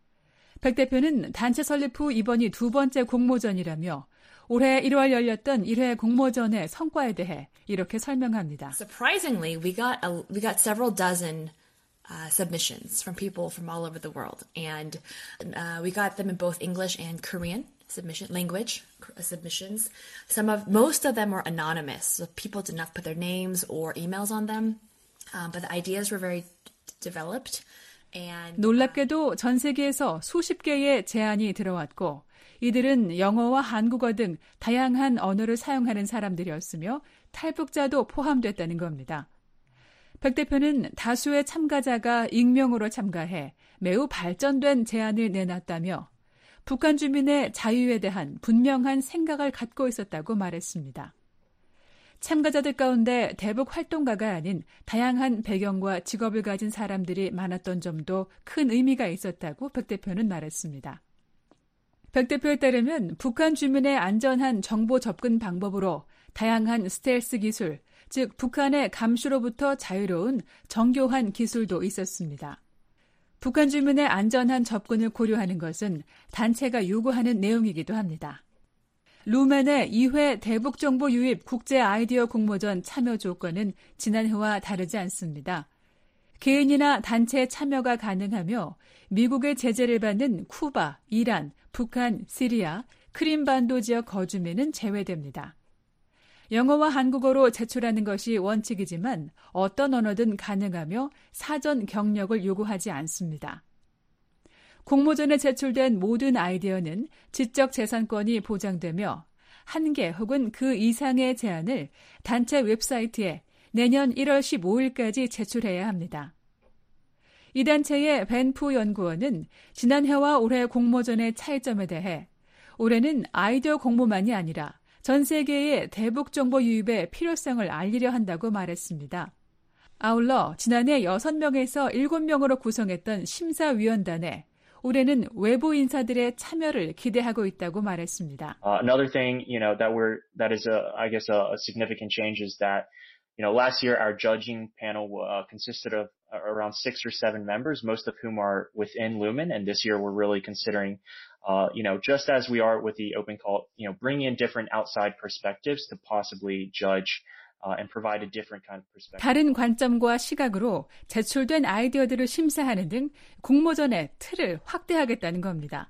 [SPEAKER 5] 백 대표는 단체 설립 후 이번이 두 번째 공모전이라며 올해 일월 열렸던 일 회 공모전의 성과에 대해 이렇게 설명합니다.
[SPEAKER 24] Surprisingly, we got a, we got several dozen uh, submissions from people from all over the world, and uh, we got them in both English and Korean submission language submissions. Some of most of them were anonymous, so people did not put their names or emails on them, um, but the ideas were very developed. And
[SPEAKER 5] 놀랍게도 전 세계에서 수십 개의 제안이 들어왔고 이들은 영어와 한국어 등 다양한 언어를 사용하는 사람들이었으며 탈북자도 포함됐다는 겁니다. 백 대표는 다수의 참가자가 익명으로 참가해 매우 발전된 제안을 내놨다며 북한 주민의 자유에 대한 분명한 생각을 갖고 있었다고 말했습니다. 참가자들 가운데 대북 활동가가 아닌 다양한 배경과 직업을 가진 사람들이 많았던 점도 큰 의미가 있었다고 백 대표는 말했습니다. 백 대표에 따르면 북한 주민의 안전한 정보 접근 방법으로 다양한 스텔스 기술, 즉 북한의 감시로부터 자유로운 정교한 기술도 있었습니다. 북한 주민의 안전한 접근을 고려하는 것은 단체가 요구하는 내용이기도 합니다. 루멘의 이 회 대북정보 유입 국제 아이디어 공모전 참여 조건은 지난해와 다르지 않습니다. 개인이나 단체 참여가 가능하며 미국의 제재를 받는 쿠바, 이란, 북한, 시리아, 크림반도 지역 거주민은 제외됩니다. 영어와 한국어로 제출하는 것이 원칙이지만 어떤 언어든 가능하며 사전 경력을 요구하지 않습니다. 공모전에 제출된 모든 아이디어는 지적재산권이 보장되며 한 개 혹은 그 이상의 제안을 단체 웹사이트에 내년 일월 십오일까지 제출해야 합니다. 이 단체의 벤푸 연구원은 지난해와 올해 공모전의 차이점에 대해 올해는 아이디어 공모만이 아니라 전 세계의 대북 정보 유입의 필요성을 알리려 한다고 말했습니다. 아울러 지난해 여섯 명에서 일곱 명으로 구성했던 심사위원단에 올해는 외부 인사들의 참여를 기대하고 있다고 말했습니다.
[SPEAKER 4] Uh, another thing, you know, that we're that is a I guess a, a significant change is that, you know, last year our judging panel uh, consisted of around six or seven members, most of whom are within Lumen, and this year we're really considering, uh, you know, just as we are with the open call, you know, bringing in different outside perspectives to possibly judge. Uh, and provide a different kind of perspective.
[SPEAKER 5] 다른 관점과 시각으로 제출된 아이디어들을 심사하는 등 공모전의 틀을 확대하겠다는 겁니다.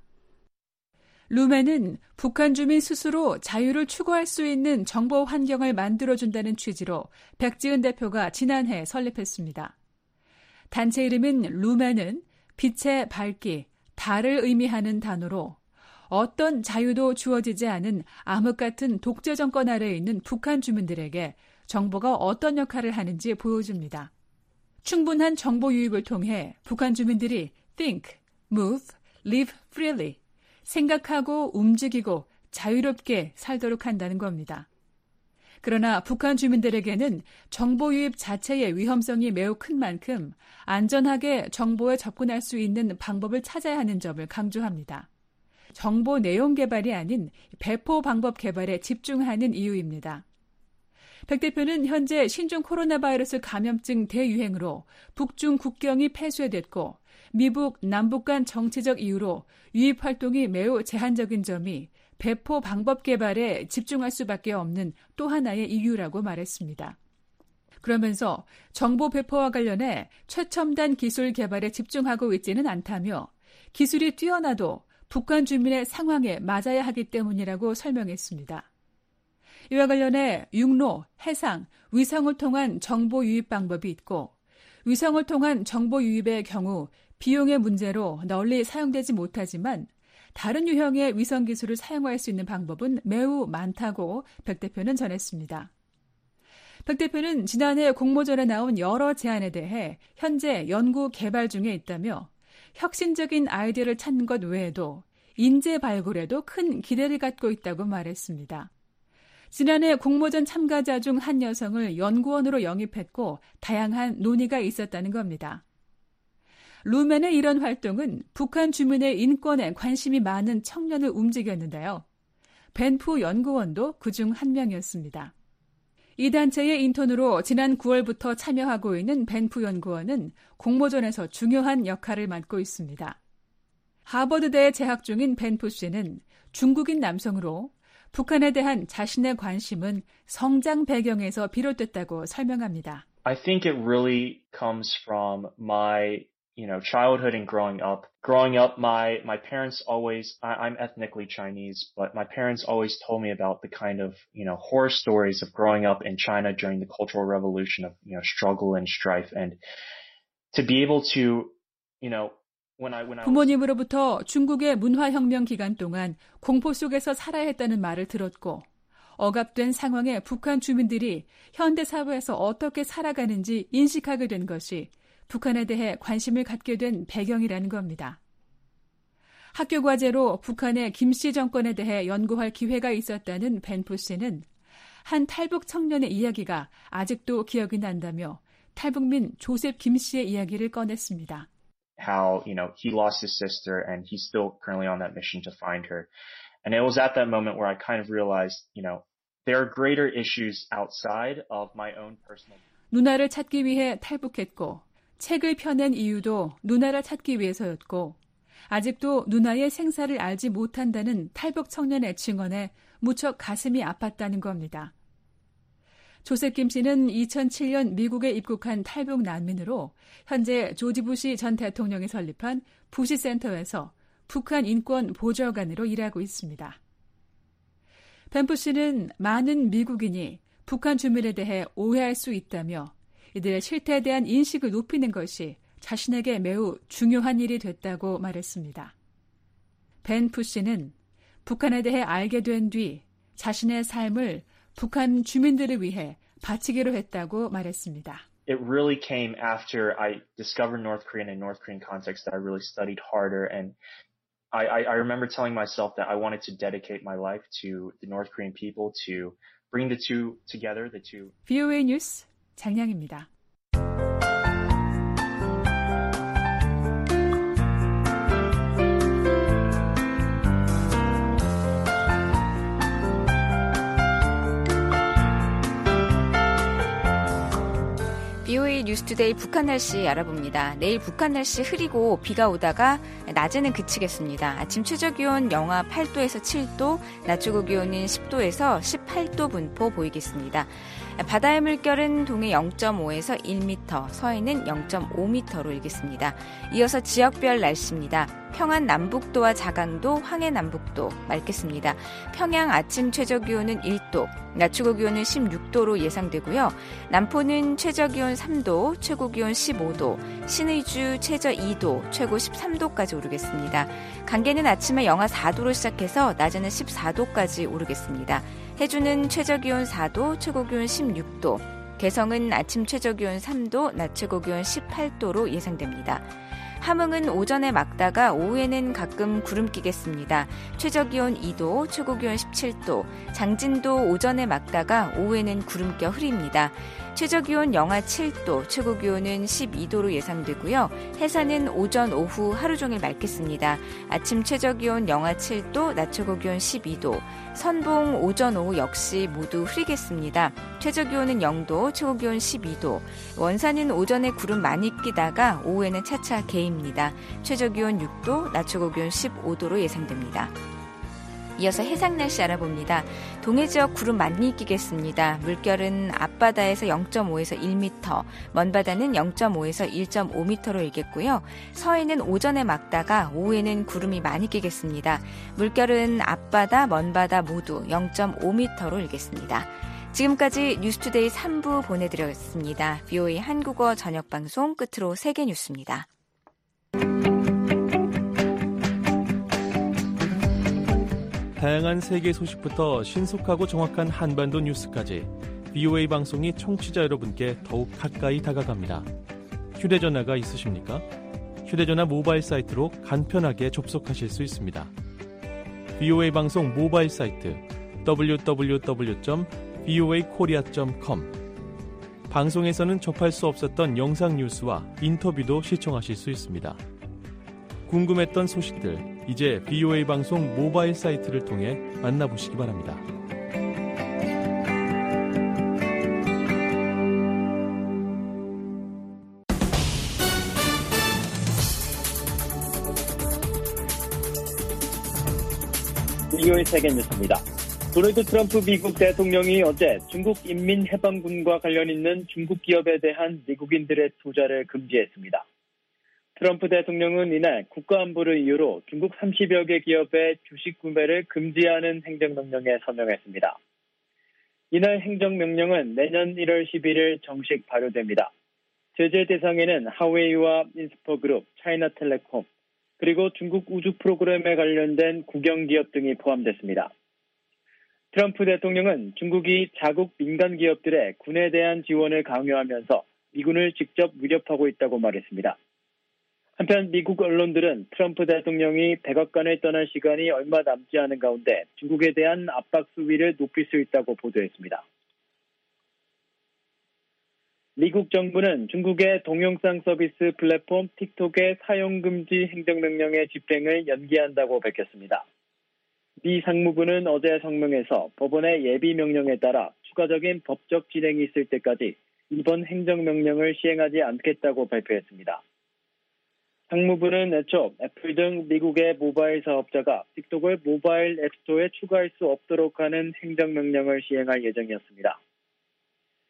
[SPEAKER 5] 루멘은 북한 주민 스스로 자유를 추구할 수 있는 정보 환경을 만들어준다는 취지로 백지은 대표가 지난해 설립했습니다. 단체 이름인 루멘은 빛의 밝기, 달을 의미하는 단어로 어떤 자유도 주어지지 않은 암흑 같은 독재 정권 아래에 있는 북한 주민들에게 정보가 어떤 역할을 하는지 보여줍니다. 충분한 정보 유입을 통해 북한 주민들이 think, move, live freely, 생각하고 움직이고 자유롭게 살도록 한다는 겁니다. 그러나 북한 주민들에게는 정보 유입 자체의 위험성이 매우 큰 만큼 안전하게 정보에 접근할 수 있는 방법을 찾아야 하는 점을 강조합니다. 정보 내용 개발이 아닌 배포 방법 개발에 집중하는 이유입니다. 백 대표는 현재 신종 코로나 바이러스 감염증 대유행으로 북중 국경이 폐쇄됐고 미북, 남북 간 정치적 이유로 유입 활동이 매우 제한적인 점이 배포 방법 개발에 집중할 수밖에 없는 또 하나의 이유라고 말했습니다. 그러면서 정보 배포와 관련해 최첨단 기술 개발에 집중하고 있지는 않다며 기술이 뛰어나도 북한 주민의 상황에 맞아야 하기 때문이라고 설명했습니다. 이와 관련해 육로, 해상, 위성을 통한 정보 유입 방법이 있고 위성을 통한 정보 유입의 경우 비용의 문제로 널리 사용되지 못하지만 다른 유형의 위성 기술을 사용할 수 있는 방법은 매우 많다고 백 대표는 전했습니다. 백 대표는 지난해 공모전에 나온 여러 제안에 대해 현재 연구 개발 중에 있다며 혁신적인 아이디어를 찾는 것 외에도 인재 발굴에도 큰 기대를 갖고 있다고 말했습니다. 지난해 공모전 참가자 중 한 여성을 연구원으로 영입했고 다양한 논의가 있었다는 겁니다. 루멘의 이런 활동은 북한 주민의 인권에 관심이 많은 청년을 움직였는데요. 벤푸 연구원도 그중 한 명이었습니다. 이 단체의 인턴으로 지난 구월부터 참여하고 있는 벤푸 연구원은 공모전에서 중요한 역할을 맡고 있습니다. 하버드대에 재학 중인 벤푸 씨는 중국인 남성으로 북한에 대한 자신의 관심은 성장 배경에서 비롯됐다고 설명합니다.
[SPEAKER 4] I think it really comes from my, you know, childhood and growing up. Growing up, my my parents always, I, I'm ethnically Chinese, but my parents always told me about the kind of, you know, horror stories of growing up in China during the Cultural Revolution of, you know, struggle and strife, and to be able to, you know.
[SPEAKER 5] 부모님으로부터 중국의 문화혁명 기간 동안 공포 속에서 살아야 했다는 말을 들었고 억압된 상황에 북한 주민들이 현대사회에서 어떻게 살아가는지 인식하게 된 것이 북한에 대해 관심을 갖게 된 배경이라는 겁니다. 학교 과제로 북한의 김씨 정권에 대해 연구할 기회가 있었다는 벤푸 씨는 한 탈북 청년의 이야기가 아직도 기억이 난다며 탈북민 조셉 김씨의 이야기를 꺼냈습니다.
[SPEAKER 4] How, you know, he lost his sister and he's still currently on that mission to find her. And it was at that moment where I kind of realized, you know, there are greater issues outside of my own personal.
[SPEAKER 5] 누나를 찾기 위해 탈북했고 책을 펴낸 이유도 누나를 찾기 위해서였고 아직도 누나의 생사를 알지 못한다는 탈북 청년의 증언에 무척 가슴이 아팠다는 겁니다. 조셉 김 씨는 이천칠 년 미국에 입국한 탈북 난민으로 현재 조지 부시 전 대통령이 설립한 부시 센터에서 북한 인권 보좌관으로 일하고 있습니다. 벤프 씨는 많은 미국인이 북한 주민에 대해 오해할 수 있다며 이들의 실태에 대한 인식을 높이는 것이 자신에게 매우 중요한 일이 됐다고 말했습니다. 벤프 씨는 북한에 대해 알게 된 뒤 자신의 삶을 북한 주민들을 위해 바치기로 했다고 말했습니다.
[SPEAKER 4] It really came after I discovered North Korean and North Korean context that I really studied harder, and I, I, I remember telling myself that I wanted to dedicate my life to the North Korean people, to bring the two together, the two.
[SPEAKER 5] 브이오에이 뉴스 장량입니다.
[SPEAKER 3] 브이오에이 뉴스투데이 북한 날씨 알아봅니다. 내일 북한 날씨 흐리고 비가 오다가 낮에는 그치겠습니다. 아침 최저기온 영하 팔 도에서 칠 도, 낮 최고기온은 십 도에서 십팔 도 분포 보이겠습니다. 바다의 물결은 동해 영 점 오에서 일 미터, 서해는 영 점 오 미터로 일겠습니다. 이어서 지역별 날씨입니다. 평안 남북도와 자강도, 황해 남북도 맑겠습니다. 평양 아침 최저기온은 일 도, 낮 최고기온은 십육 도로 예상되고요. 남포는 최저기온 삼 도, 최고기온 십오 도, 신의주 최저 이 도, 최고 십삼 도까지 오르겠습니다. 강계는 아침에 영하 사 도로 시작해서 낮에는 십사 도까지 오르겠습니다. 해주는 최저기온 사 도, 최고기온 십육 도, 개성은 아침 최저기온 삼 도, 낮 최고기온 십팔 도로 예상됩니다. 함흥은 오전에 맑다가 오후에는 가끔 구름 끼겠습니다. 최저기온 이 도, 최고기온 십칠 도, 장진도 오전에 맑다가 오후에는 구름 껴 흐립니다. 최저기온 영하 칠 도, 최고기온은 십이 도로 예상되고요. 해산은 오전, 오후 하루 종일 맑겠습니다. 아침 최저기온 영하 칠 도, 낮 최고기온 십이 도, 선봉 오전, 오후 역시 모두 흐리겠습니다. 최저기온은 영 도, 최고기온 십이 도, 원산은 오전에 구름 많이 끼다가 오후에는 차차 개입니다. 최저기온 육 도, 낮 최고기온 십오 도로 예상됩니다. 이어서 해상 날씨 알아봅니다. 동해 지역 구름 많이 끼겠습니다. 물결은 앞바다에서 영 점 오에서 일 미터, 먼바다는 영 점 오에서 일 점 오 미터로 일겠고요. 서해는 오전에 맑다가 오후에는 구름이 많이 끼겠습니다. 물결은 앞바다, 먼바다 모두 영 점 오 미터로 일겠습니다. 지금까지 뉴스투데이 삼 부 보내드렸습니다. 브이오에이 한국어 저녁방송 끝으로 세계 뉴스입니다.
[SPEAKER 7] 다양한 세계 소식부터 신속하고 정확한 한반도 뉴스까지 브이오에이 방송이 청취자 여러분께 더욱 가까이 다가갑니다. 휴대전화가 있으십니까? 휴대전화 모바일 사이트로 간편하게 접속하실 수 있습니다. 브이오에이 방송 모바일 사이트 더블유 더블유 더블유 점 브이오에이 코리아 점 컴 방송에서는 접할 수 없었던 영상 뉴스와 인터뷰도 시청하실 수 있습니다. 궁금했던 소식들 이제 브이오에이 방송 모바일 사이트를 통해 만나보시기 바랍니다.
[SPEAKER 8] 브이오에이 세계 뉴스입니다. 도널드 트럼프 미국 대통령이 어제 중국 인민해방군과 관련 있는 중국 기업에 대한 미국인들의 투자를 금지했습니다. 트럼프 대통령은 이날 국가안보를 이유로 중국 삼십여 개 기업의 주식 구매를 금지하는 행정명령에 서명했습니다. 이날 행정명령은 내년 일월 십일일 정식 발효됩니다. 제재 대상에는 하웨이와 인스퍼그룹, 차이나텔레콤, 그리고 중국 우주 프로그램에 관련된 국영기업 등이 포함됐습니다. 트럼프 대통령은 중국이 자국 민간 기업들의 군에 대한 지원을 강요하면서 미군을 직접 위협하고 있다고 말했습니다. 한편 미국 언론들은 트럼프 대통령이 백악관을 떠날 시간이 얼마 남지 않은 가운데 중국에 대한 압박 수위를 높일 수 있다고 보도했습니다. 미국 정부는 중국의 동영상 서비스 플랫폼 틱톡의 사용금지 행정명령의 집행을 연기한다고 밝혔습니다. 미 상무부는 어제 성명에서 법원의 예비명령에 따라 추가적인 법적 진행이 있을 때까지 이번 행정명령을 시행하지 않겠다고 발표했습니다. 상무부는 애초 애플 등 미국의 모바일 사업자가 틱톡을 모바일 앱스토어에 추가할 수 없도록 하는 행정명령을 시행할 예정이었습니다.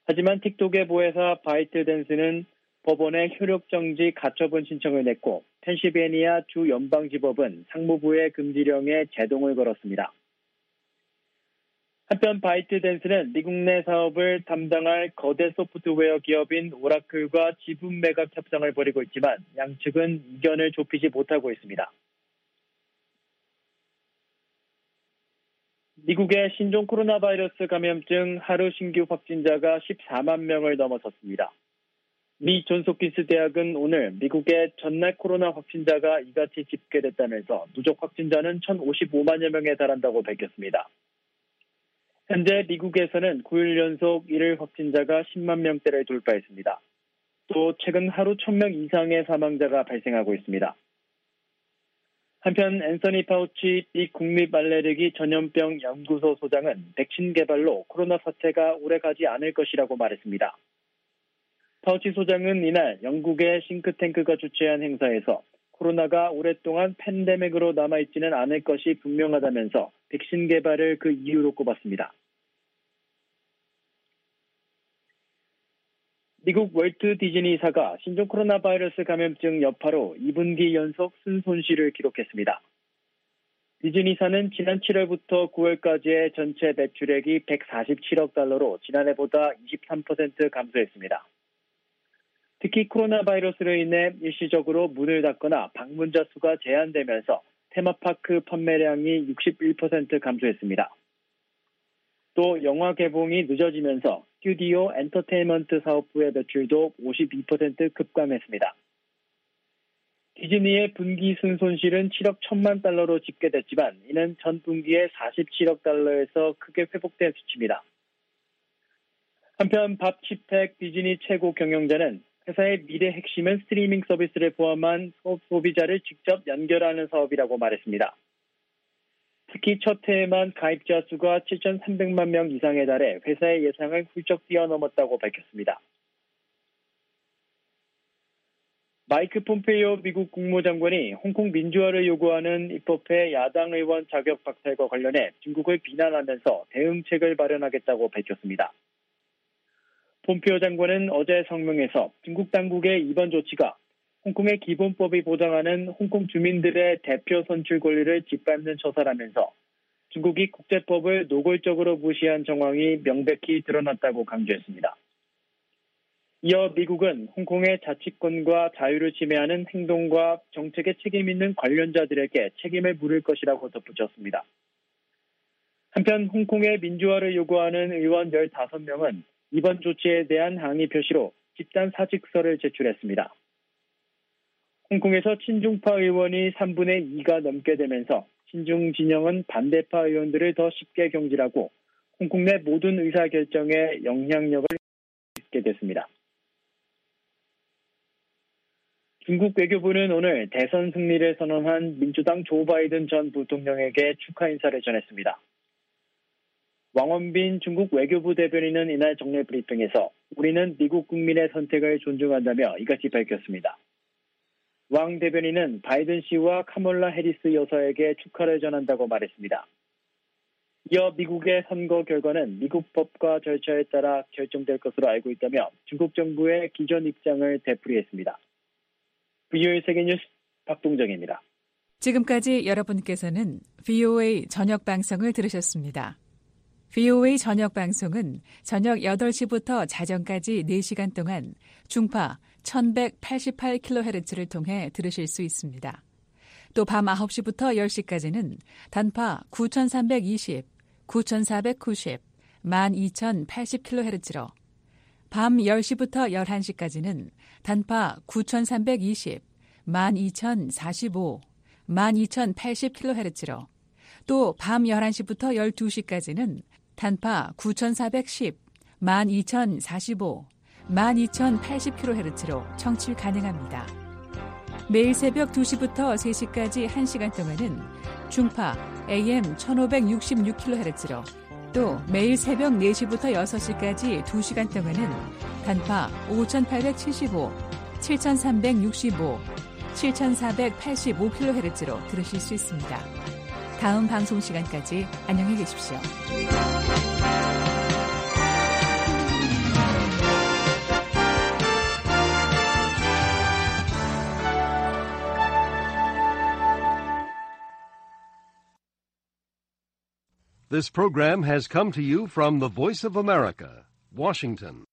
[SPEAKER 8] 하지만 틱톡의 보혜사 바이트댄스는 법원에 효력정지 가처분 신청을 냈고 펜실베니아 주 연방지법은 상무부의 금지령에 제동을 걸었습니다. 한편 바이트댄스는 미국 내 사업을 담당할 거대 소프트웨어 기업인 오라클과 지분 매각 협상을 벌이고 있지만 양측은 이견을 좁히지 못하고 있습니다. 미국의 신종 코로나 바이러스 감염증 하루 신규 확진자가 십사만 명을 넘어섰습니다. 미 존스홉킨스 대학은 오늘 미국의 전날 코로나 확진자가 이같이 집계됐다면서 누적 확진자는 천오십오만여 명에 달한다고 밝혔습니다. 현재 미국에서는 구일 연속 일일 확진자가 십만 명대를 돌파했습니다. 또 최근 하루 천 명 이상의 사망자가 발생하고 있습니다. 한편 앤서니 파우치 미 국립알레르기 전염병 연구소 소장은 백신 개발로 코로나 사태가 오래가지 않을 것이라고 말했습니다. 파우치 소장은 이날 영국의 싱크탱크가 주최한 행사에서 코로나가 오랫동안 팬데믹으로 남아있지는 않을 것이 분명하다면서 백신 개발을 그 이유로 꼽았습니다. 미국 월트 디즈니사가 신종 코로나 바이러스 감염증 여파로 이 분기 연속 순손실을 기록했습니다. 디즈니사는 지난 칠월부터 구월까지의 전체 매출액이 백사십칠억 달러로 지난해보다 이십삼 퍼센트 감소했습니다. 특히 코로나 바이러스로 인해 일시적으로 문을 닫거나 방문자 수가 제한되면서 테마파크 판매량이 육십일 퍼센트 감소했습니다. 또 영화 개봉이 늦어지면서 스튜디오 엔터테인먼트 사업부의 매출도 오십이 퍼센트 급감했습니다. 디즈니의 분기 순손실은 칠억 천만 달러로 집계됐지만 이는 전 분기의 사십칠억 달러에서 크게 회복된 수치입니다. 한편 밥 치팩 디즈니 최고 경영자는 회사의 미래 핵심은 스트리밍 서비스를 포함한 소비자를 직접 연결하는 사업이라고 말했습니다. 특히 첫 해에만 가입자 수가 칠천삼백만 명 이상에 달해 회사의 예상을 훌쩍 뛰어넘었다고 밝혔습니다. 마이크 폼페이오 미국 국무장관이 홍콩 민주화를 요구하는 입법회 야당 의원 자격 박탈과 관련해 중국을 비난하면서 대응책을 마련하겠다고 밝혔습니다. 폼페이오 장관은 어제 성명에서 중국 당국의 이번 조치가 홍콩의 기본법이 보장하는 홍콩 주민들의 대표 선출 권리를 짓밟는 처사라면서 중국이 국제법을 노골적으로 무시한 정황이 명백히 드러났다고 강조했습니다. 이어 미국은 홍콩의 자치권과 자유를 침해하는 행동과 정책에 책임 있는 관련자들에게 책임을 물을 것이라고 덧붙였습니다. 한편 홍콩의 민주화를 요구하는 의원 열다섯 명은 이번 조치에 대한 항의 표시로 집단 사직서를 제출했습니다. 홍콩에서 친중파 의원이 삼분의 이가 넘게 되면서 친중 진영은 반대파 의원들을 더 쉽게 경질하고 홍콩 내 모든 의사결정에 영향력을 있게 됐습니다. 중국 외교부는 오늘 대선 승리를 선언한 민주당 조 바이든 전 부통령에게 축하 인사를 전했습니다. 왕원빈 중국 외교부 대변인은 이날 정례 브리핑에서 우리는 미국 국민의 선택을 존중한다며 이같이 밝혔습니다. 왕 대변인은 바이든 씨와 카몰라 해리스 여사에게 축하를 전한다고 말했습니다. 이어 미국의 선거 결과는 미국 법과 절차에 따라 결정될 것으로 알고 있다며 중국 정부의 기존 입장을 되풀이했습니다. 브이오에이 세계뉴스 박동정입니다.
[SPEAKER 5] 지금까지 여러분께서는 브이오에이 저녁 방송을 들으셨습니다. 브이오에이 저녁 방송은 저녁 여덟 시부터 자정까지 네 시간 동안 중파 천백팔십팔 킬로헤르츠를 통해 들으실 수 있습니다. 또 밤 아홉 시부터 열 시까지는 단파 구천삼백이십, 구천사백구십, 만 이천팔십 킬로헤르츠로 밤 열 시부터 열한 시까지는 단파 구천삼백이십, 만 이천사십오, 만 이천팔십 킬로헤르츠로 또 밤 열한 시부터 열두 시까지는 단파 구천사백십, 만 이천사십오, 만 이천팔십 킬로헤르츠로 청취 가능합니다. 매일 새벽 두 시부터 세 시까지 한 시간 동안은 중파 에이엠 천오백육십육 킬로헤르츠로 또 매일 새벽 네 시부터 여섯 시까지 두 시간 동안은 단파 오천팔백칠십오, 칠천삼백육십오, 칠천사백팔십오 킬로헤르츠로 들으실 수 있습니다. 다음 방송 시간까지 안녕히 계십시오.
[SPEAKER 6] This program has come to you from the Voice of America, Washington.